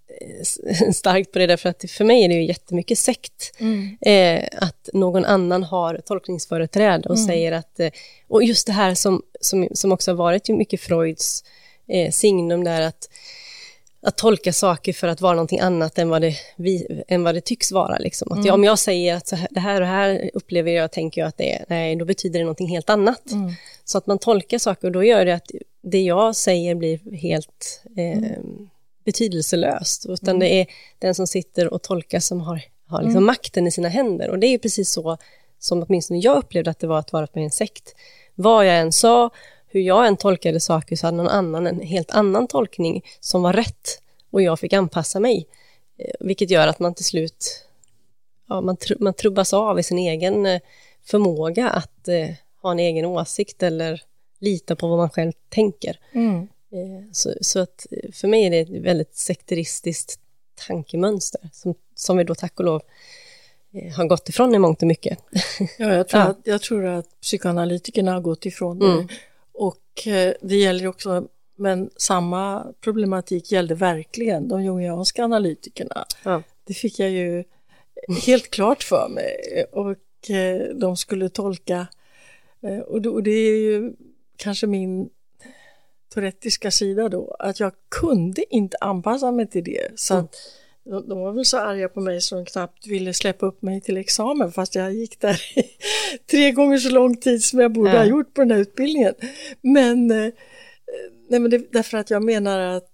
C: eh, starkt på det, därför att för mig är det ju jättemycket sekt. Mm. Eh, att någon annan har tolkningsföreträde och mm. säger att, eh, och just det här som, som, som också har varit ju mycket Freuds eh, signum där, att att tolka saker för att vara någonting annat än vad det, vi, än vad det tycks vara. Liksom. Att mm. jag, om jag säger att så här, det här och här upplever jag, tänker jag att det är, nej, då betyder det någonting helt annat. Mm. Så att man tolkar saker, och då gör det att det jag säger blir helt eh, mm. betydelselöst. Utan mm. det är den som sitter och tolkar som har, har liksom mm. makten i sina händer. Och det är ju precis så som åtminstone jag upplevde att det var att vara med en sekt. Vad jag än sa, hur jag än tolkade saker, så hade någon annan en helt annan tolkning som var rätt, och jag fick anpassa mig, vilket gör att man till slut ja, man, tr- man trubbas av i sin egen förmåga att eh, ha en egen åsikt eller lita på vad man själv tänker. Mm. Eh, så, så att för mig är det ett väldigt sekteristiskt tankemönster som, som vi då tack och lov eh, har gått ifrån i mångt och mycket.
D: Ja, jag tror, ja. Att, jag tror att psykoanalytikerna har gått ifrån det. Mm. Och eh, det gäller också, men samma problematik gällde verkligen de jungianska analytikerna. Ja. Det fick jag ju helt klart för mig. Och eh, de skulle tolka, eh, och, det, och det är ju kanske min tourettiska sida då, att jag kunde inte anpassa mig till det. Så mm. att de, de var väl så arga på mig så de knappt ville släppa upp mig till examen, fast jag gick där i tre gånger så lång tid som jag borde ja. ha gjort på den här utbildningen. Men, eh, nej, men det, därför att jag menar att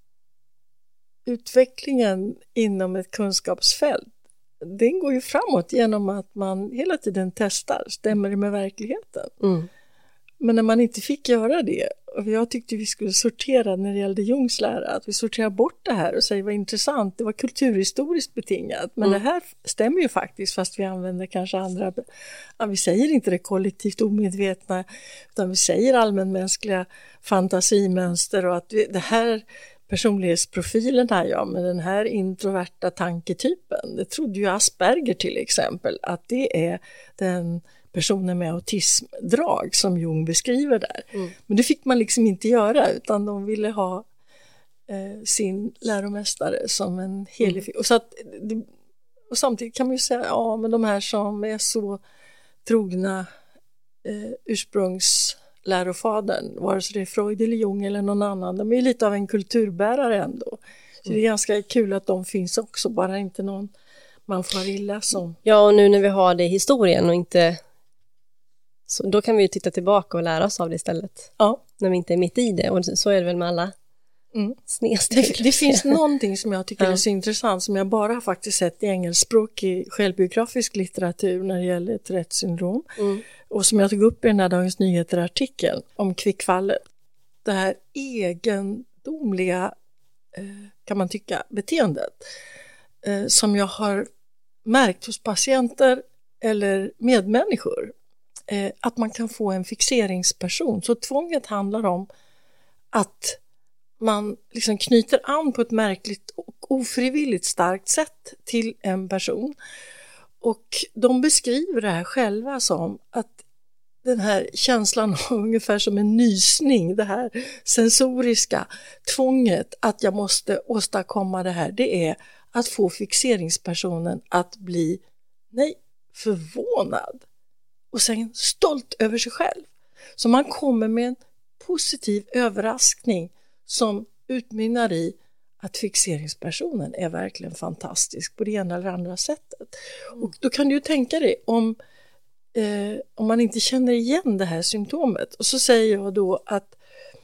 D: utvecklingen inom ett kunskapsfält, den går ju framåt genom att man hela tiden testar, stämmer det med verkligheten? Mm. Men när man inte fick göra det, och jag tyckte vi skulle sortera när det gällde Jungs lära, att vi sorterar bort det här och säger vad intressant, det var kulturhistoriskt betingat, men mm. det här stämmer ju faktiskt, fast vi använder kanske andra, ja, vi säger inte det kollektivt omedvetna, utan vi säger allmänmänskliga fantasimönster, och att vi, det här personlighetsprofilen här, ja, med den här introverta tanketypen, det trodde ju Asperger till exempel, att det är den personer med autismdrag som Jung beskriver där. Mm. Men det fick man liksom inte göra, utan de ville ha eh, sin läromästare som en helig mm. och, så att, och samtidigt kan man ju säga, ja, men de här som är så trogna eh, ursprungslärofadern, vare sig det är Freud eller Jung eller någon annan, de är lite av en kulturbärare ändå. Så mm. det är ganska kul att de finns också, bara inte någon man får illa som.
C: Ja, och nu när vi har det i historien och inte, så då kan vi ju titta tillbaka och lära oss av det istället. Ja. När vi inte är mitt i det, och så är det väl med alla mm. snedsteg.
D: Det, det finns någonting som jag tycker ja. är så intressant, som jag bara har faktiskt sett i engelskspråkig självbiografisk litteratur när det gäller Tourettes syndrom. Mm. Och som jag tog upp i den här Dagens Nyheter-artikeln om kvickfallet. Det här egendomliga, kan man tycka, beteendet som jag har märkt hos patienter eller medmänniskor eh, att man kan få en fixeringsperson. Så tvånget handlar om att man liksom knyter an på ett märkligt och ofrivilligt starkt sätt till en person. Och de beskriver det här själva som att den här känslan ungefär som en nysning, det här sensoriska tvånget att jag måste åstadkomma det här, det är att få fixeringspersonen att bli, nej, förvånad och sen stolt över sig själv. Så man kommer med en positiv överraskning som utmynnar i att fixeringspersonen är verkligen fantastisk på det ena eller andra sättet. Mm. Och då kan du ju tänka dig om, eh, om man inte känner igen det här symptomet. Och så säger jag då att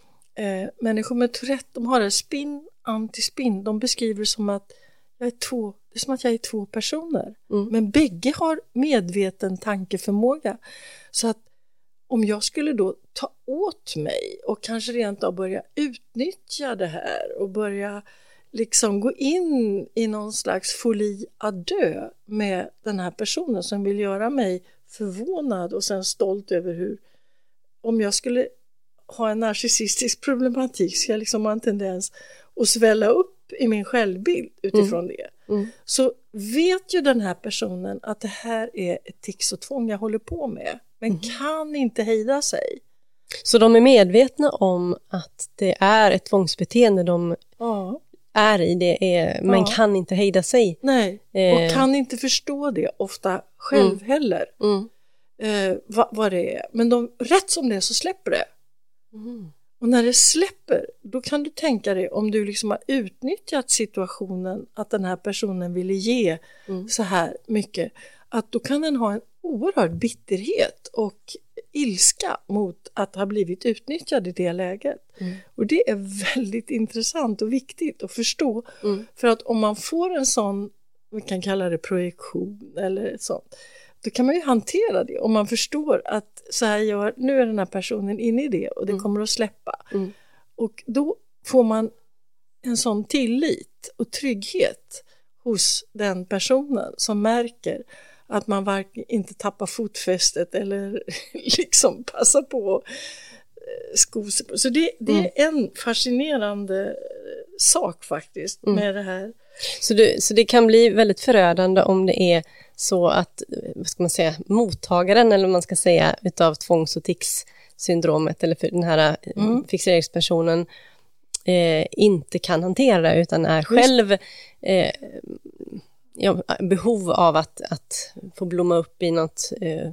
D: eh, människor med Tourette, de har det spinn, antispinn. De beskriver det som att jag är två, det är som att jag är två personer. Mm. Men bägge har medveten tankeförmåga. Så att om jag skulle då ta åt mig och kanske rent av börja utnyttja det här och börja liksom gå in i någon slags folie à deux med den här personen som vill göra mig förvånad och sen stolt över hur, om jag skulle ha en narcissistisk problematik så jag liksom har en tendens att svälla upp i min självbild utifrån mm. det. Mm. Så vet ju den här personen att det här är ett tics och tvång jag håller på med. Men mm. kan inte hejda sig.
C: Så de är medvetna om att det är ett tvångsbeteende de ja. är i, det är, men ja. kan inte hejda sig.
D: Nej, eh. och kan inte förstå det ofta själv mm. heller. Mm. Eh, vad, vad det är. Men de, rätt som det är så släpper det. Mm. Och när det släpper, då kan du tänka dig om du liksom har utnyttjat situationen att den här personen ville ge mm. så här mycket. Att då kan den ha en oerhörd bitterhet och ilska mot att ha blivit utnyttjad i det läget. Mm. Och det är väldigt intressant och viktigt att förstå. Mm. För att om man får en sån, vi kan kalla det projektion eller sånt, då kan man ju hantera det. Om man förstår att så här gör, nu är den här personen inne i det och det mm. kommer att släppa. Mm. Och då får man en sån tillit och trygghet hos den personen som märker att man varken inte tappar fotfästet eller liksom passar på sko sig på. Så det, det mm. är en fascinerande sak faktiskt mm. med det här.
C: Så det, så det kan bli väldigt förödande om det är så att, vad ska man säga, mottagaren eller vad man ska säga utav tvångs- och tics-syndromet eller för den här mm. fixeringspersonen eh, inte kan hantera det utan är själv eh, ja, behov av att, att få blomma upp i något eh, eh,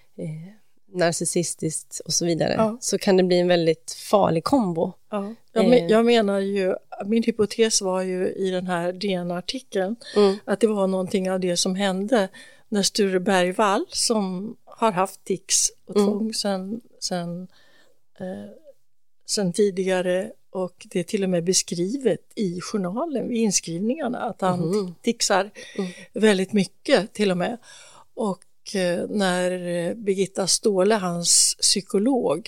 C: narcissistiskt och så vidare, ja. Så kan det bli en väldigt farlig kombo.
D: Ja. Jag, men, jag menar ju, min hypotes var ju i den här D N-artikeln mm. att det var någonting av det som hände när Sture Bergvall, som har haft tics och tvång mm. sen, sen, eh, sen tidigare, och det är till och med beskrivet i journalen vid inskrivningarna att han mm. ticsar mm. väldigt mycket till och med. Och eh, när Birgitta Ståhle, hans psykolog,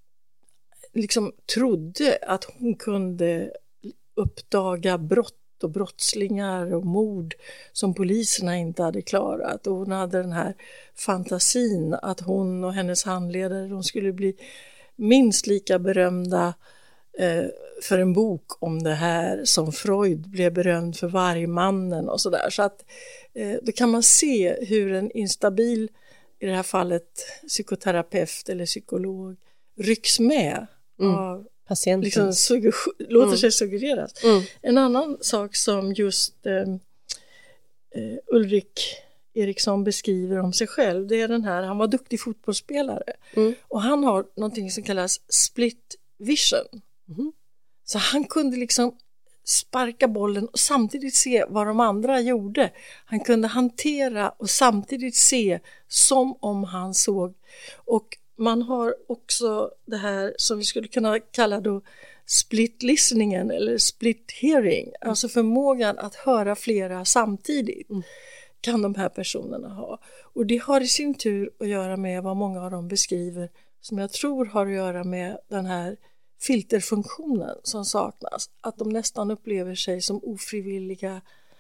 D: liksom trodde att hon kunde uppdaga brott och brottslingar och mord som poliserna inte hade klarat, och hon hade den här fantasin att hon och hennes handledare, de skulle bli minst lika berömda eh, för en bok om det här som Freud blev berömd för Vargmannen och sådär. Så att eh, då kan man se hur en instabil, i det här fallet psykoterapeut eller psykolog, rycks med mm. av
C: patienten.
D: Liksom sugger- låter mm. sig suggereras. Mm. En annan sak som just eh, eh, Ulrik Eriksson beskriver om sig själv, det är den här, han var duktig fotbollsspelare mm. och han har någonting som kallas split vision. Mm. Så han kunde liksom sparka bollen och samtidigt se vad de andra gjorde. Han kunde hantera och samtidigt se som om han såg. Och man har också det här som vi skulle kunna kalla då split listeningen eller split hearing. Mm. Alltså förmågan att höra flera samtidigt mm. kan de här personerna ha. Och det har i sin tur att göra med vad många av dem beskriver, som jag tror har att göra med den här filterfunktionen som saknas. Att de nästan upplever sig som ofrivilliga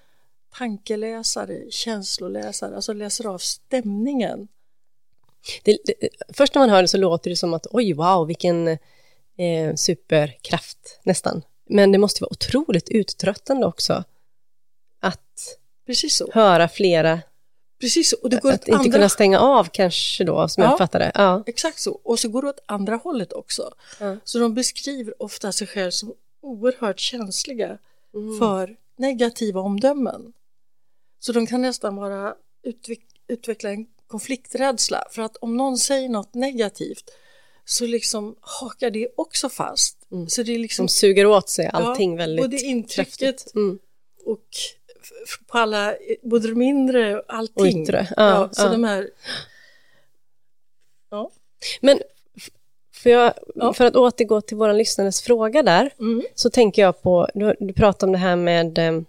D: tankeläsare, känsloläsare, alltså läser av stämningen.
C: Det, det, först när man hör det så låter det som att oj, wow, vilken eh, superkraft nästan. Men det måste vara otroligt uttröttande också att
D: Precis så.
C: höra flera.
D: Precis så. Och det går
C: att
D: åt
C: inte
D: andra...
C: kunna stänga av kanske då, som
D: ja,
C: jag fattar det. Ja,
D: exakt så. Och så går det åt andra hållet också.
C: Ja.
D: Så de beskriver ofta sig själv som oerhört känsliga
C: mm.
D: för negativa omdömen. Så de kan nästan vara utveck- utveckla en konflikträdsla. För att om någon säger något negativt så liksom hakar det också fast.
C: Mm.
D: Så det är liksom...
C: De suger åt sig allting
D: ja,
C: väldigt
D: både intrycket
C: mm.
D: och f- på alla, både det mindre och allting.
C: Och yttre. Ja,
D: ja, så
C: ja.
D: de här... Ja.
C: Men för, jag,
D: Ja.
C: för att återgå till våran lyssnares fråga där,
D: Mm.
C: så tänker jag på, du, du pratade om det här med eh,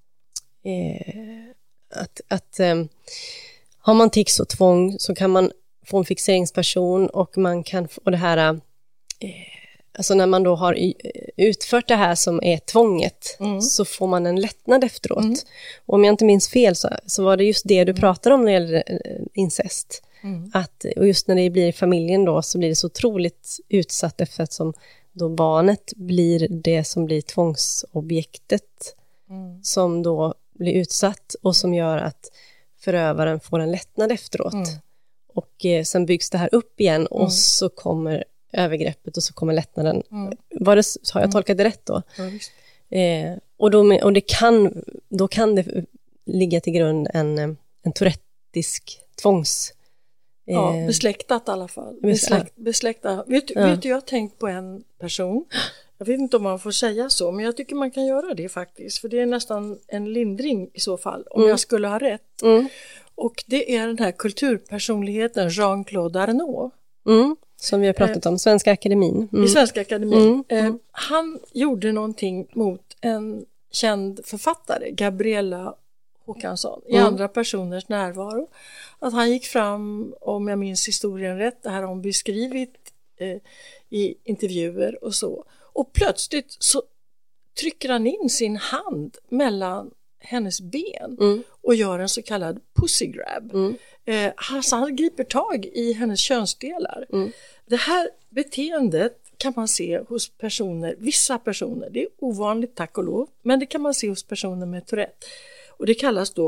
C: att, att eh, har man tics och tvång så kan man få en fixeringsperson och man kan få det här, eh, alltså när man då har utfört det här som är tvånget
D: Mm.
C: så får man en lättnad efteråt.
D: Mm.
C: Och om jag inte minns fel så, så var det just det du pratade om när det gäller eh, incest.
D: Mm.
C: Att, och just när det blir i familjen då så blir det så otroligt utsatt eftersom då barnet blir det som blir tvångsobjektet
D: Mm.
C: som då blir utsatt och som gör att förövaren får en lättnad efteråt.
D: Mm.
C: Och eh, sen byggs det här upp igen
D: Mm.
C: och så kommer övergreppet och så kommer lättnaden.
D: Mm.
C: Var det, har jag tolkat det rätt då?
D: Ja, visst.
C: Eh, och då, med, och det kan, då kan det ligga till grund en, en tourettisk tvångs...
D: Ja,
C: eh,
D: besläktat i alla fall.
C: Bes-
D: Besläkt, besläkta. Vet,
C: Ja.
D: vet du, jag har tänkt på en person. Jag vet inte om man får säga så, men jag tycker man kan göra det faktiskt. För det är nästan en lindring i så fall, om
C: Mm.
D: jag skulle ha rätt.
C: Mm,
D: Och det är den här kulturpersonligheten Jean-Claude Arnault
C: mm, som vi har pratat om, Svenska Akademin. Mm.
D: i Svenska Akademin.
C: Mm,
D: Eh,
C: mm.
D: han gjorde någonting mot en känd författare, Gabriella Håkansson, i
C: Mm.
D: andra personers närvaro. Att han gick fram, om jag minns historien rätt, det här har hon beskrivit eh, i intervjuer och så. Och plötsligt så trycker han in sin hand mellan hennes ben
C: Mm.
D: och gör en så kallad pussy grab.
C: Mm.
D: Eh, alltså han griper tag i hennes könsdelar.
C: Mm.
D: Det här beteendet kan man se hos personer, vissa personer, det är ovanligt tack och lov, men det kan man se hos personer med Tourette. Och det kallas då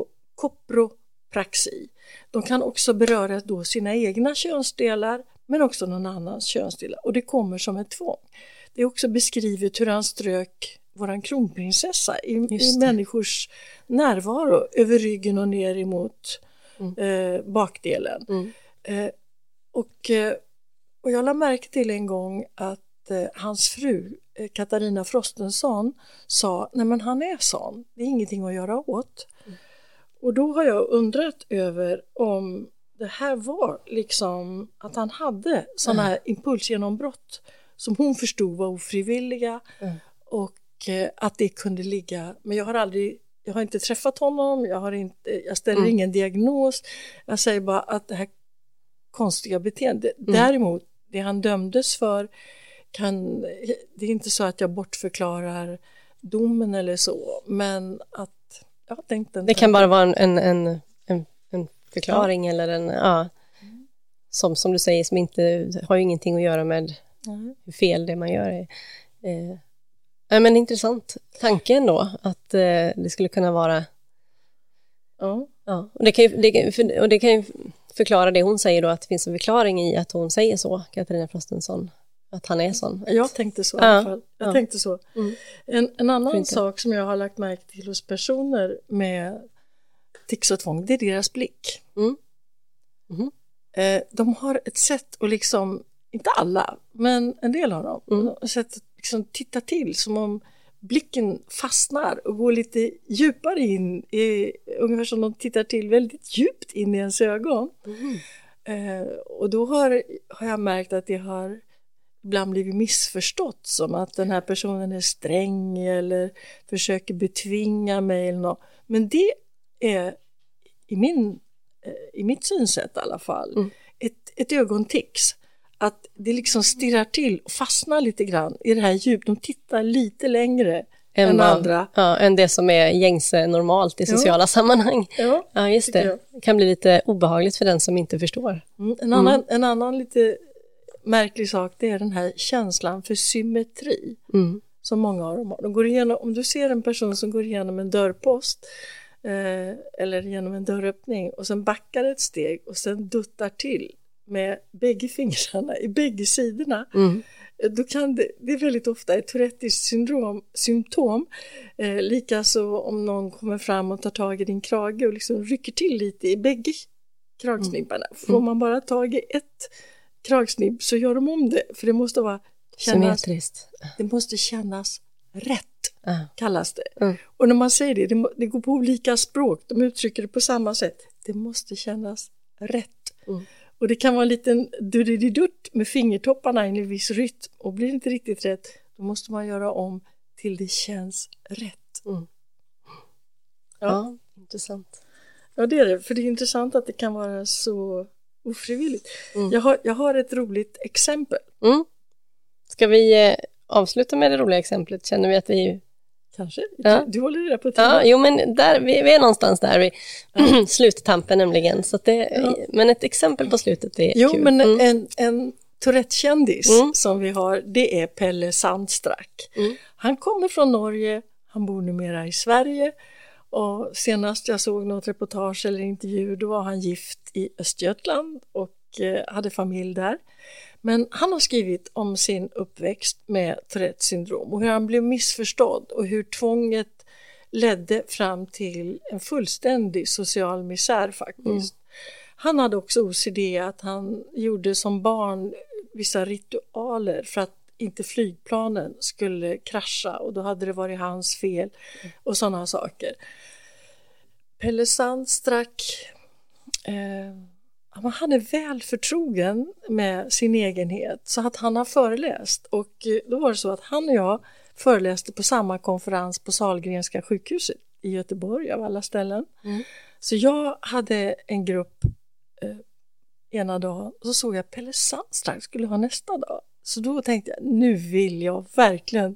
D: kopropraxi. De kan också beröra då sina egna könsdelar men också någon annans könsdelar. Och det kommer som ett tvång. Det är också beskrivet hur han strök våran kronprinsessa i, i människors närvaro över ryggen och ner emot mm. eh, bakdelen.
C: Mm.
D: Eh, och, eh, och jag lade märke till en gång att eh, hans fru eh, Katarina Frostenson sa, nej men han är sån, det är ingenting att göra åt. Mm. Och då har jag undrat över om det här var liksom att han hade sådana här mm. impulsgenombrott som hon förstod var ofrivilliga mm. och eh, att det kunde ligga, men jag har aldrig, jag har inte träffat honom, jag, har inte, jag ställer mm. ingen diagnos, jag säger bara att det här konstiga beteendet, mm. däremot det han dömdes för kan, det är inte så att jag bortförklarar domen eller så, men att jag tänkte
C: det kan bara vara en, en, en, en, en förklaring ja. eller en, ja,
D: mm.
C: som, som du säger, som inte har ju ingenting att göra med
D: mm.
C: hur fel det man gör är. Eh, ja, men intressant tanken då, att eh, det skulle kunna vara
D: ja.
C: ja. Och, det kan ju, det, för, och det kan ju förklara det hon säger då, att det finns en förklaring i att hon säger så, Katarina Frostenson, att han är sån.
D: Jag tänkte så i
C: ja.
D: alla fall. Jag
C: ja.
D: tänkte så.
C: Mm.
D: En, en annan sak som jag har lagt märke till hos personer med tics och tvång, det är deras blick.
C: Mm. Mm.
D: Eh, de har ett sätt att liksom, inte alla, men en del av dem,
C: mm.
D: ett sätt att liksom titta till som om blicken fastnar och går lite djupare in, i, ungefär som de tittar till väldigt djupt in i ens ögon.
C: Mm.
D: Eh, och då har, har jag märkt att det har ibland blivit missförstått som att den här personen är sträng eller försöker betvinga mig eller något. Men det är i, min, i mitt synsätt i alla fall mm. ett, ett ögontics. Att det liksom stirrar till och fastnar lite grann i det här djup. De tittar lite längre
C: än,
D: än
C: vad,
D: andra.
C: Ja, än det som är gängse normalt i sociala ja. sammanhang.
D: Ja,
C: ja just det. Det kan bli lite obehagligt för den som inte förstår.
D: Mm. En, annan, mm. en annan lite märklig sak, det är den här känslan för symmetri. Mm. Som många av dem har. De går igenom, om du ser en person som går igenom en dörrpost eh, eller genom en dörröppning och sen backar ett steg och sen duttar till med bägge fingrarna i bägge sidorna. Mm. Då kan det, det är väldigt ofta ett Tourettes syndrom, symptom. Eh, Likaså om någon kommer fram och tar tag i din krage och liksom rycker till lite i bägge kragsnibbarna. Mm. Får man bara tag i ett kragsnibb så gör de om det. För det måste vara kännas,
C: symmetriskt.
D: Det måste kännas rätt, uh. kallas det. Uh. Och när man säger det, det, det går på olika språk. De uttrycker det på samma sätt. Det måste kännas rätt. Uh. Och det kan vara en liten dudididutt med fingertopparna i en viss rytm. Och blir det inte riktigt rätt, då måste man göra om till det känns rätt.
C: Mm. Ja. ja, intressant.
D: Ja, det är det. För det är intressant att det kan vara så ofrivilligt. Mm. Jag, har, jag har ett roligt exempel.
C: Mm. Ska vi eh, avsluta med det roliga exemplet? Känner vi att vi...
D: Kanske.
C: Ja.
D: Du, du håller det där på tiden.
C: Ja, jo, men där, vi, vi är någonstans där vid ja. sluttampen nämligen. Så att det, ja. Men ett exempel på slutet är
D: jo,
C: kul.
D: Jo, men
C: mm.
D: en, en Tourette-kändis mm. som vi har, det är Pelle Sandstrack. Mm. Han kommer från Norge, han bor numera i Sverige. Och senast jag såg något reportage eller intervju, då var han gift i Östergötland och eh, hade familj där. Men han har skrivit om sin uppväxt med Tourettes syndrom och hur han blev missförstådd och hur tvånget ledde fram till en fullständig social misär faktiskt. Mm. Han hade också O C D, att han gjorde som barn vissa ritualer för att inte flygplanen skulle krascha och då hade det varit hans fel och sådana saker. Pelle Sandstrack eh, han är väl förtrogen med sin egenhet så att han har föreläst och då var det så att han och jag föreläste på samma konferens på Sahlgrenska sjukhuset i Göteborg av alla ställen. Mm. Så jag hade en grupp eh, ena dagen och så såg jag Pelle Sandstrack skulle ha nästa dag. Så då tänkte jag, nu vill jag verkligen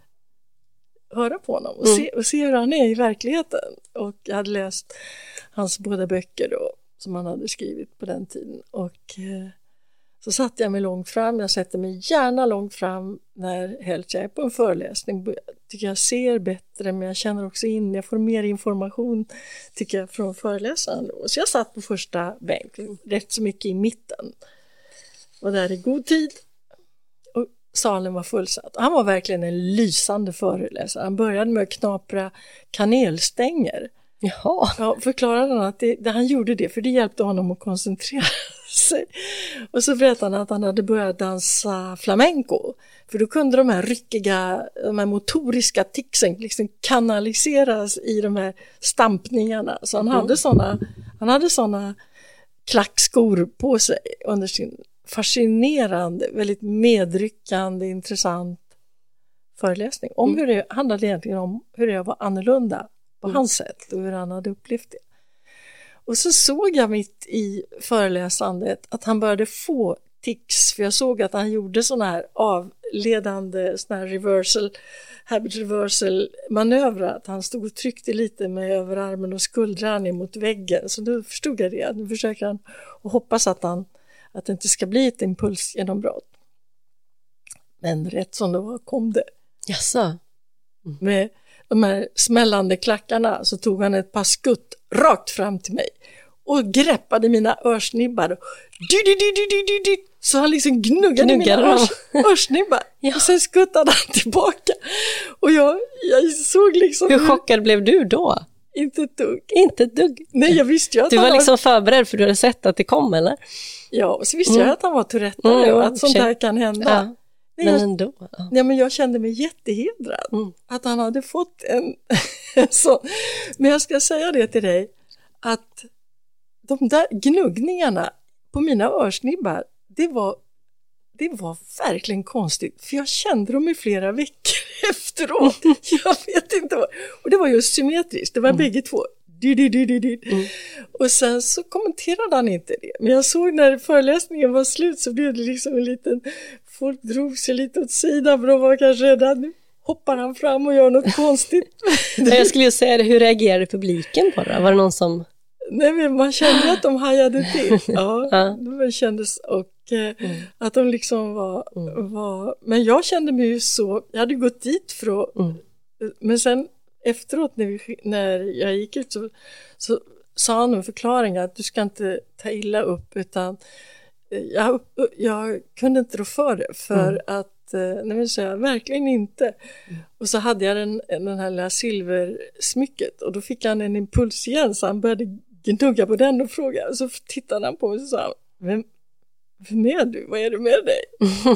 D: höra på honom och, mm. se, och se hur han är i verkligheten. Och jag hade läst hans båda böcker då, som han hade skrivit på den tiden. Och eh, så satte jag mig långt fram. Jag sätter mig gärna långt fram när helst jag är på en föreläsning. Jag tycker jag ser bättre, men jag känner också in. Jag får mer information tycker jag från föreläsaren. Då. Så jag satt på första bänken, rätt så mycket i mitten. Och där i god tid. Och salen var fullsatt. Och han var verkligen en lysande föreläsare. Han började med att knapra kanelstänger.
C: Jaha.
D: Ja, förklarade han att det, det, han gjorde det för det hjälpte honom att koncentrera sig. Och så berättade han att han hade börjat dansa flamenco. För då kunde de här ryckiga, de här motoriska ticsen liksom kanaliseras i de här stampningarna. Så han mm. hade såna, han hade såna klackskor på sig under sin fascinerande, väldigt medryckande, intressant föreläsning. Om mm. hur det handlade egentligen om hur det var annorlunda på mm. hans sätt och hur han hade upplevt det. Och så såg jag mitt i föreläsandet att han började få tics, för jag såg att han gjorde såna här avledande såna här reversal, habit reversal manövrar, att han stod och tryckte lite med överarmen och skuldran emot väggen. Så då förstod jag det. Nu försöker han och hoppas att, han, att det inte ska bli ett impulsgenombrott. Men rätt som det var kom det.
C: Jaså? Mm.
D: Med de här smällande klackarna så tog han ett par skutt rakt fram till mig och greppade mina örsnibbar. Du, du, du, du, du, du. Så han liksom gnuggade, gnuggade mina örs, örsnibbar. Ja. Och sen skuttade han tillbaka. Och jag, jag såg liksom...
C: Hur chockad blev du då?
D: Inte ett dugg.
C: Inte ett dugg?
D: Nej, jag visste ju att
C: du
D: han
C: var liksom förberedd för du hade sett att det kom, eller?
D: Ja, och så visste mm. jag att han var Tourettare mm, och att sånt här kan hända.
C: Ja.
D: Nej,
C: men
D: jag,
C: ändå. Ja.
D: Ja, men jag kände mig jättehedrad mm. att han hade fått en så. Men jag ska säga det till dig att de där gnuggningarna på mina örsnibbar, det var, det var verkligen konstigt. För jag kände dem i flera veckor efteråt. Jag vet inte vad. Och det var just symmetriskt. Det var mm. bägge två. Du, du, du, du, du. Mm. Och sen så kommenterade han inte det. Men jag såg när föreläsningen var slut så blev det liksom en liten... Folk drog sig lite åt sidan för de var kanske rädda. Nu hoppar han fram och gör något konstigt.
C: Jag skulle ju säga det, hur reagerade publiken på det? Var det någon som...
D: Nej, men man kände att de hajade till. Ja, ja. Det kändes och eh, mm. att de liksom var, mm. var... Men jag kände mig ju så... Jag hade gått dit för att... Mm. Men sen efteråt när, vi, när jag gick ut så, så sa han en förklaring att du ska inte ta illa upp, utan jag, jag kunde inte rå för det. För mm. att... Nej, men så jag, verkligen inte. Mm. Och så hade jag den, den här lilla silversmycket och då fick han en impuls igen, så han började gnugga på den och fråga. Så tittade han på mig och sa, vem, vem är du? Vad är det med dig?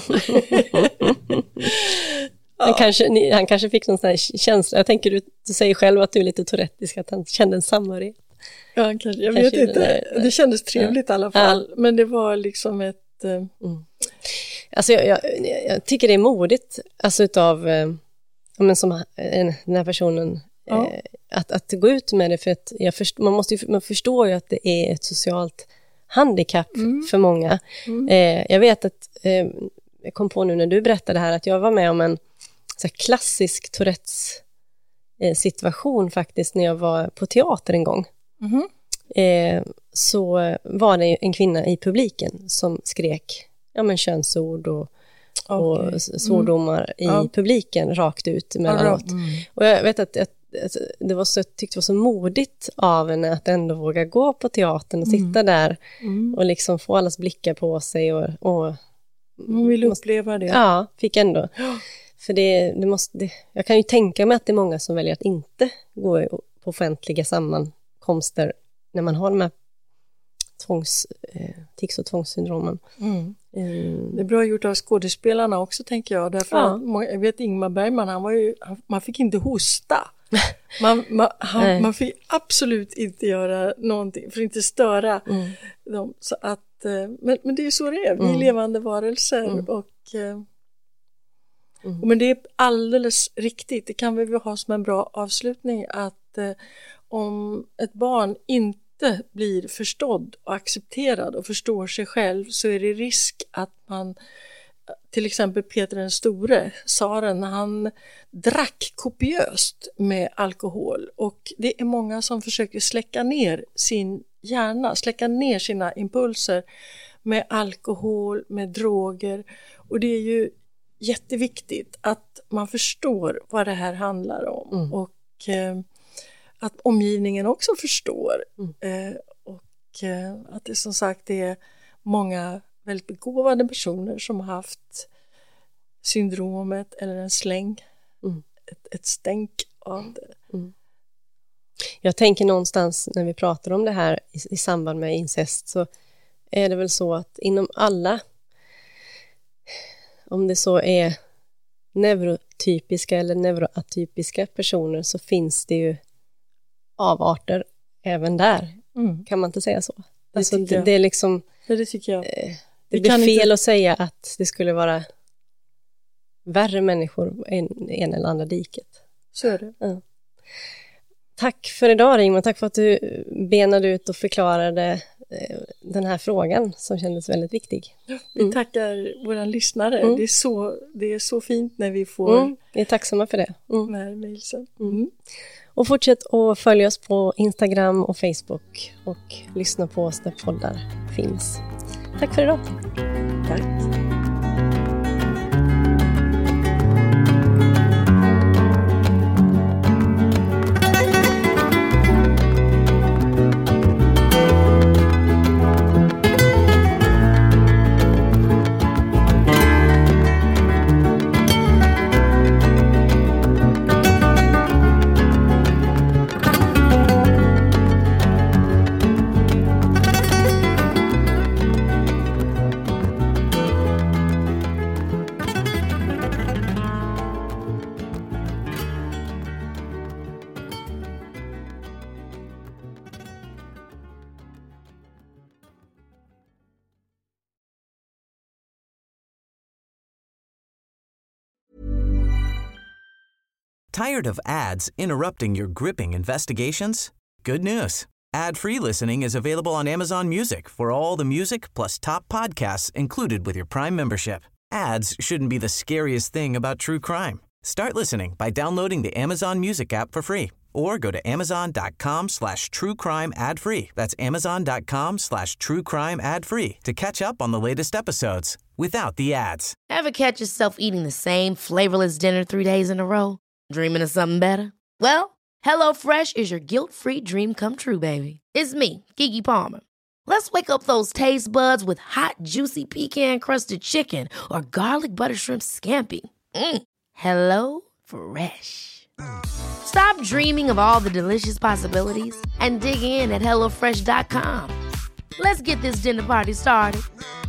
C: Ja. han, kanske, han kanske fick någon sån här känsla. Jag tänker, du, du säger själv att du är lite tourettisk, att han kände en samhörighet.
D: Ja, han kanske, jag kanske vet inte. Det, det kändes trevligt ja. i alla fall. Ja. Men det var liksom ett... Mm.
C: Alltså jag, jag, jag tycker det är modigt, alltså utav eh, men som eh, den här personen ja. eh, att, att gå ut med det, för att jag först, man, måste ju, man förstår ju att det är ett socialt handikapp mm. för många. Mm. Eh, jag vet att eh, jag kom på nu när du berättade här att jag var med om en så här klassisk Tourettes eh, situation faktiskt när jag var på teater en gång. Mm. Eh, så var det en kvinna i publiken som skrek ja, men könsord och, okay. och svordomar mm. i ja. publiken rakt ut emellanåt. Ja, mm. Och jag vet att, att, att det var så, jag tyckte det var så modigt av henne att ändå våga gå på teatern och mm. sitta där mm. och liksom få allas blickar på sig. Och, och
D: hon vill uppleva det.
C: Ja, fick ändå. För det, det måste, det, jag kan ju tänka mig att det är många som väljer att inte gå på offentliga sammankomster när man har de här tvångs, eh, tics- och tvångssyndromen. Mm.
D: Mm. Det är bra gjort av skådespelarna också, tänker jag. Därför ja. att, jag vet Ingmar Bergman, han var ju, han, man fick inte hosta. Man, man, han, man fick absolut inte göra någonting för att inte störa mm. dem. Så att, eh, men, men det är ju så det är. Vi är mm. levande varelser. Mm. Och, eh, mm. och, men det är alldeles riktigt. Det kan vi väl ha som en bra avslutning att eh, om ett barn inte blir förstådd och accepterad och förstår sig själv, så är det risk att man, till exempel Peter den store, Saren, han drack kopiöst med alkohol, och det är många som försöker släcka ner sin hjärna, släcka ner sina impulser med alkohol, med droger, och det är ju jätteviktigt att man förstår vad det här handlar om mm. och eh, att omgivningen också förstår mm. eh, och eh, att det som sagt är många väldigt begåvade personer som har haft syndromet eller en släng, mm. ett, ett stänk av det. Mm.
C: Jag tänker någonstans när vi pratar om det här i, i samband med incest, så är det väl så att inom alla, om det så är neurotypiska eller neuroatypiska personer, så finns det ju avarter även där. Mm. Kan man inte säga så? Det, alltså, det, det är liksom
D: ja, det tycker jag.
C: Eh, det blir fel inte... att säga att det skulle vara värre människor än en eller andra diket.
D: Så är det.
C: Ja. Tack för idag, Rigmor. Tack för att du benade ut och förklarade eh, den här frågan som kändes väldigt viktig.
D: Ja, vi mm. tackar våra lyssnare. Mm. Det, är så, det är så fint när vi får
C: mm. vi är tacksamma för det.
D: Mm. Med mejlsen.
C: Mm. Och fortsätt att följa oss på Instagram och Facebook och lyssna på oss där poddar finns. Tack för idag.
D: Tack.
A: Tired of ads interrupting your gripping investigations? Good news. Ad-free listening is available on Amazon Music for all the music plus top podcasts included with your Prime membership. Ads shouldn't be the scariest thing about true crime. Start listening by downloading the Amazon Music app for free or go to amazon.com slash true crime ad free. That's amazon.com slash true crime ad free to catch up on the latest episodes without the ads.
B: Ever catch yourself eating the same flavorless dinner three days in a row? Dreaming of something better? Well, HelloFresh is your guilt-free dream come true, baby. It's me, Keke Palmer. Let's wake up those taste buds with hot, juicy pecan-crusted chicken or garlic butter shrimp scampi. Mm. Hello Fresh. Stop dreaming of all the delicious possibilities and dig in at hello fresh dot com. Let's get this dinner party started.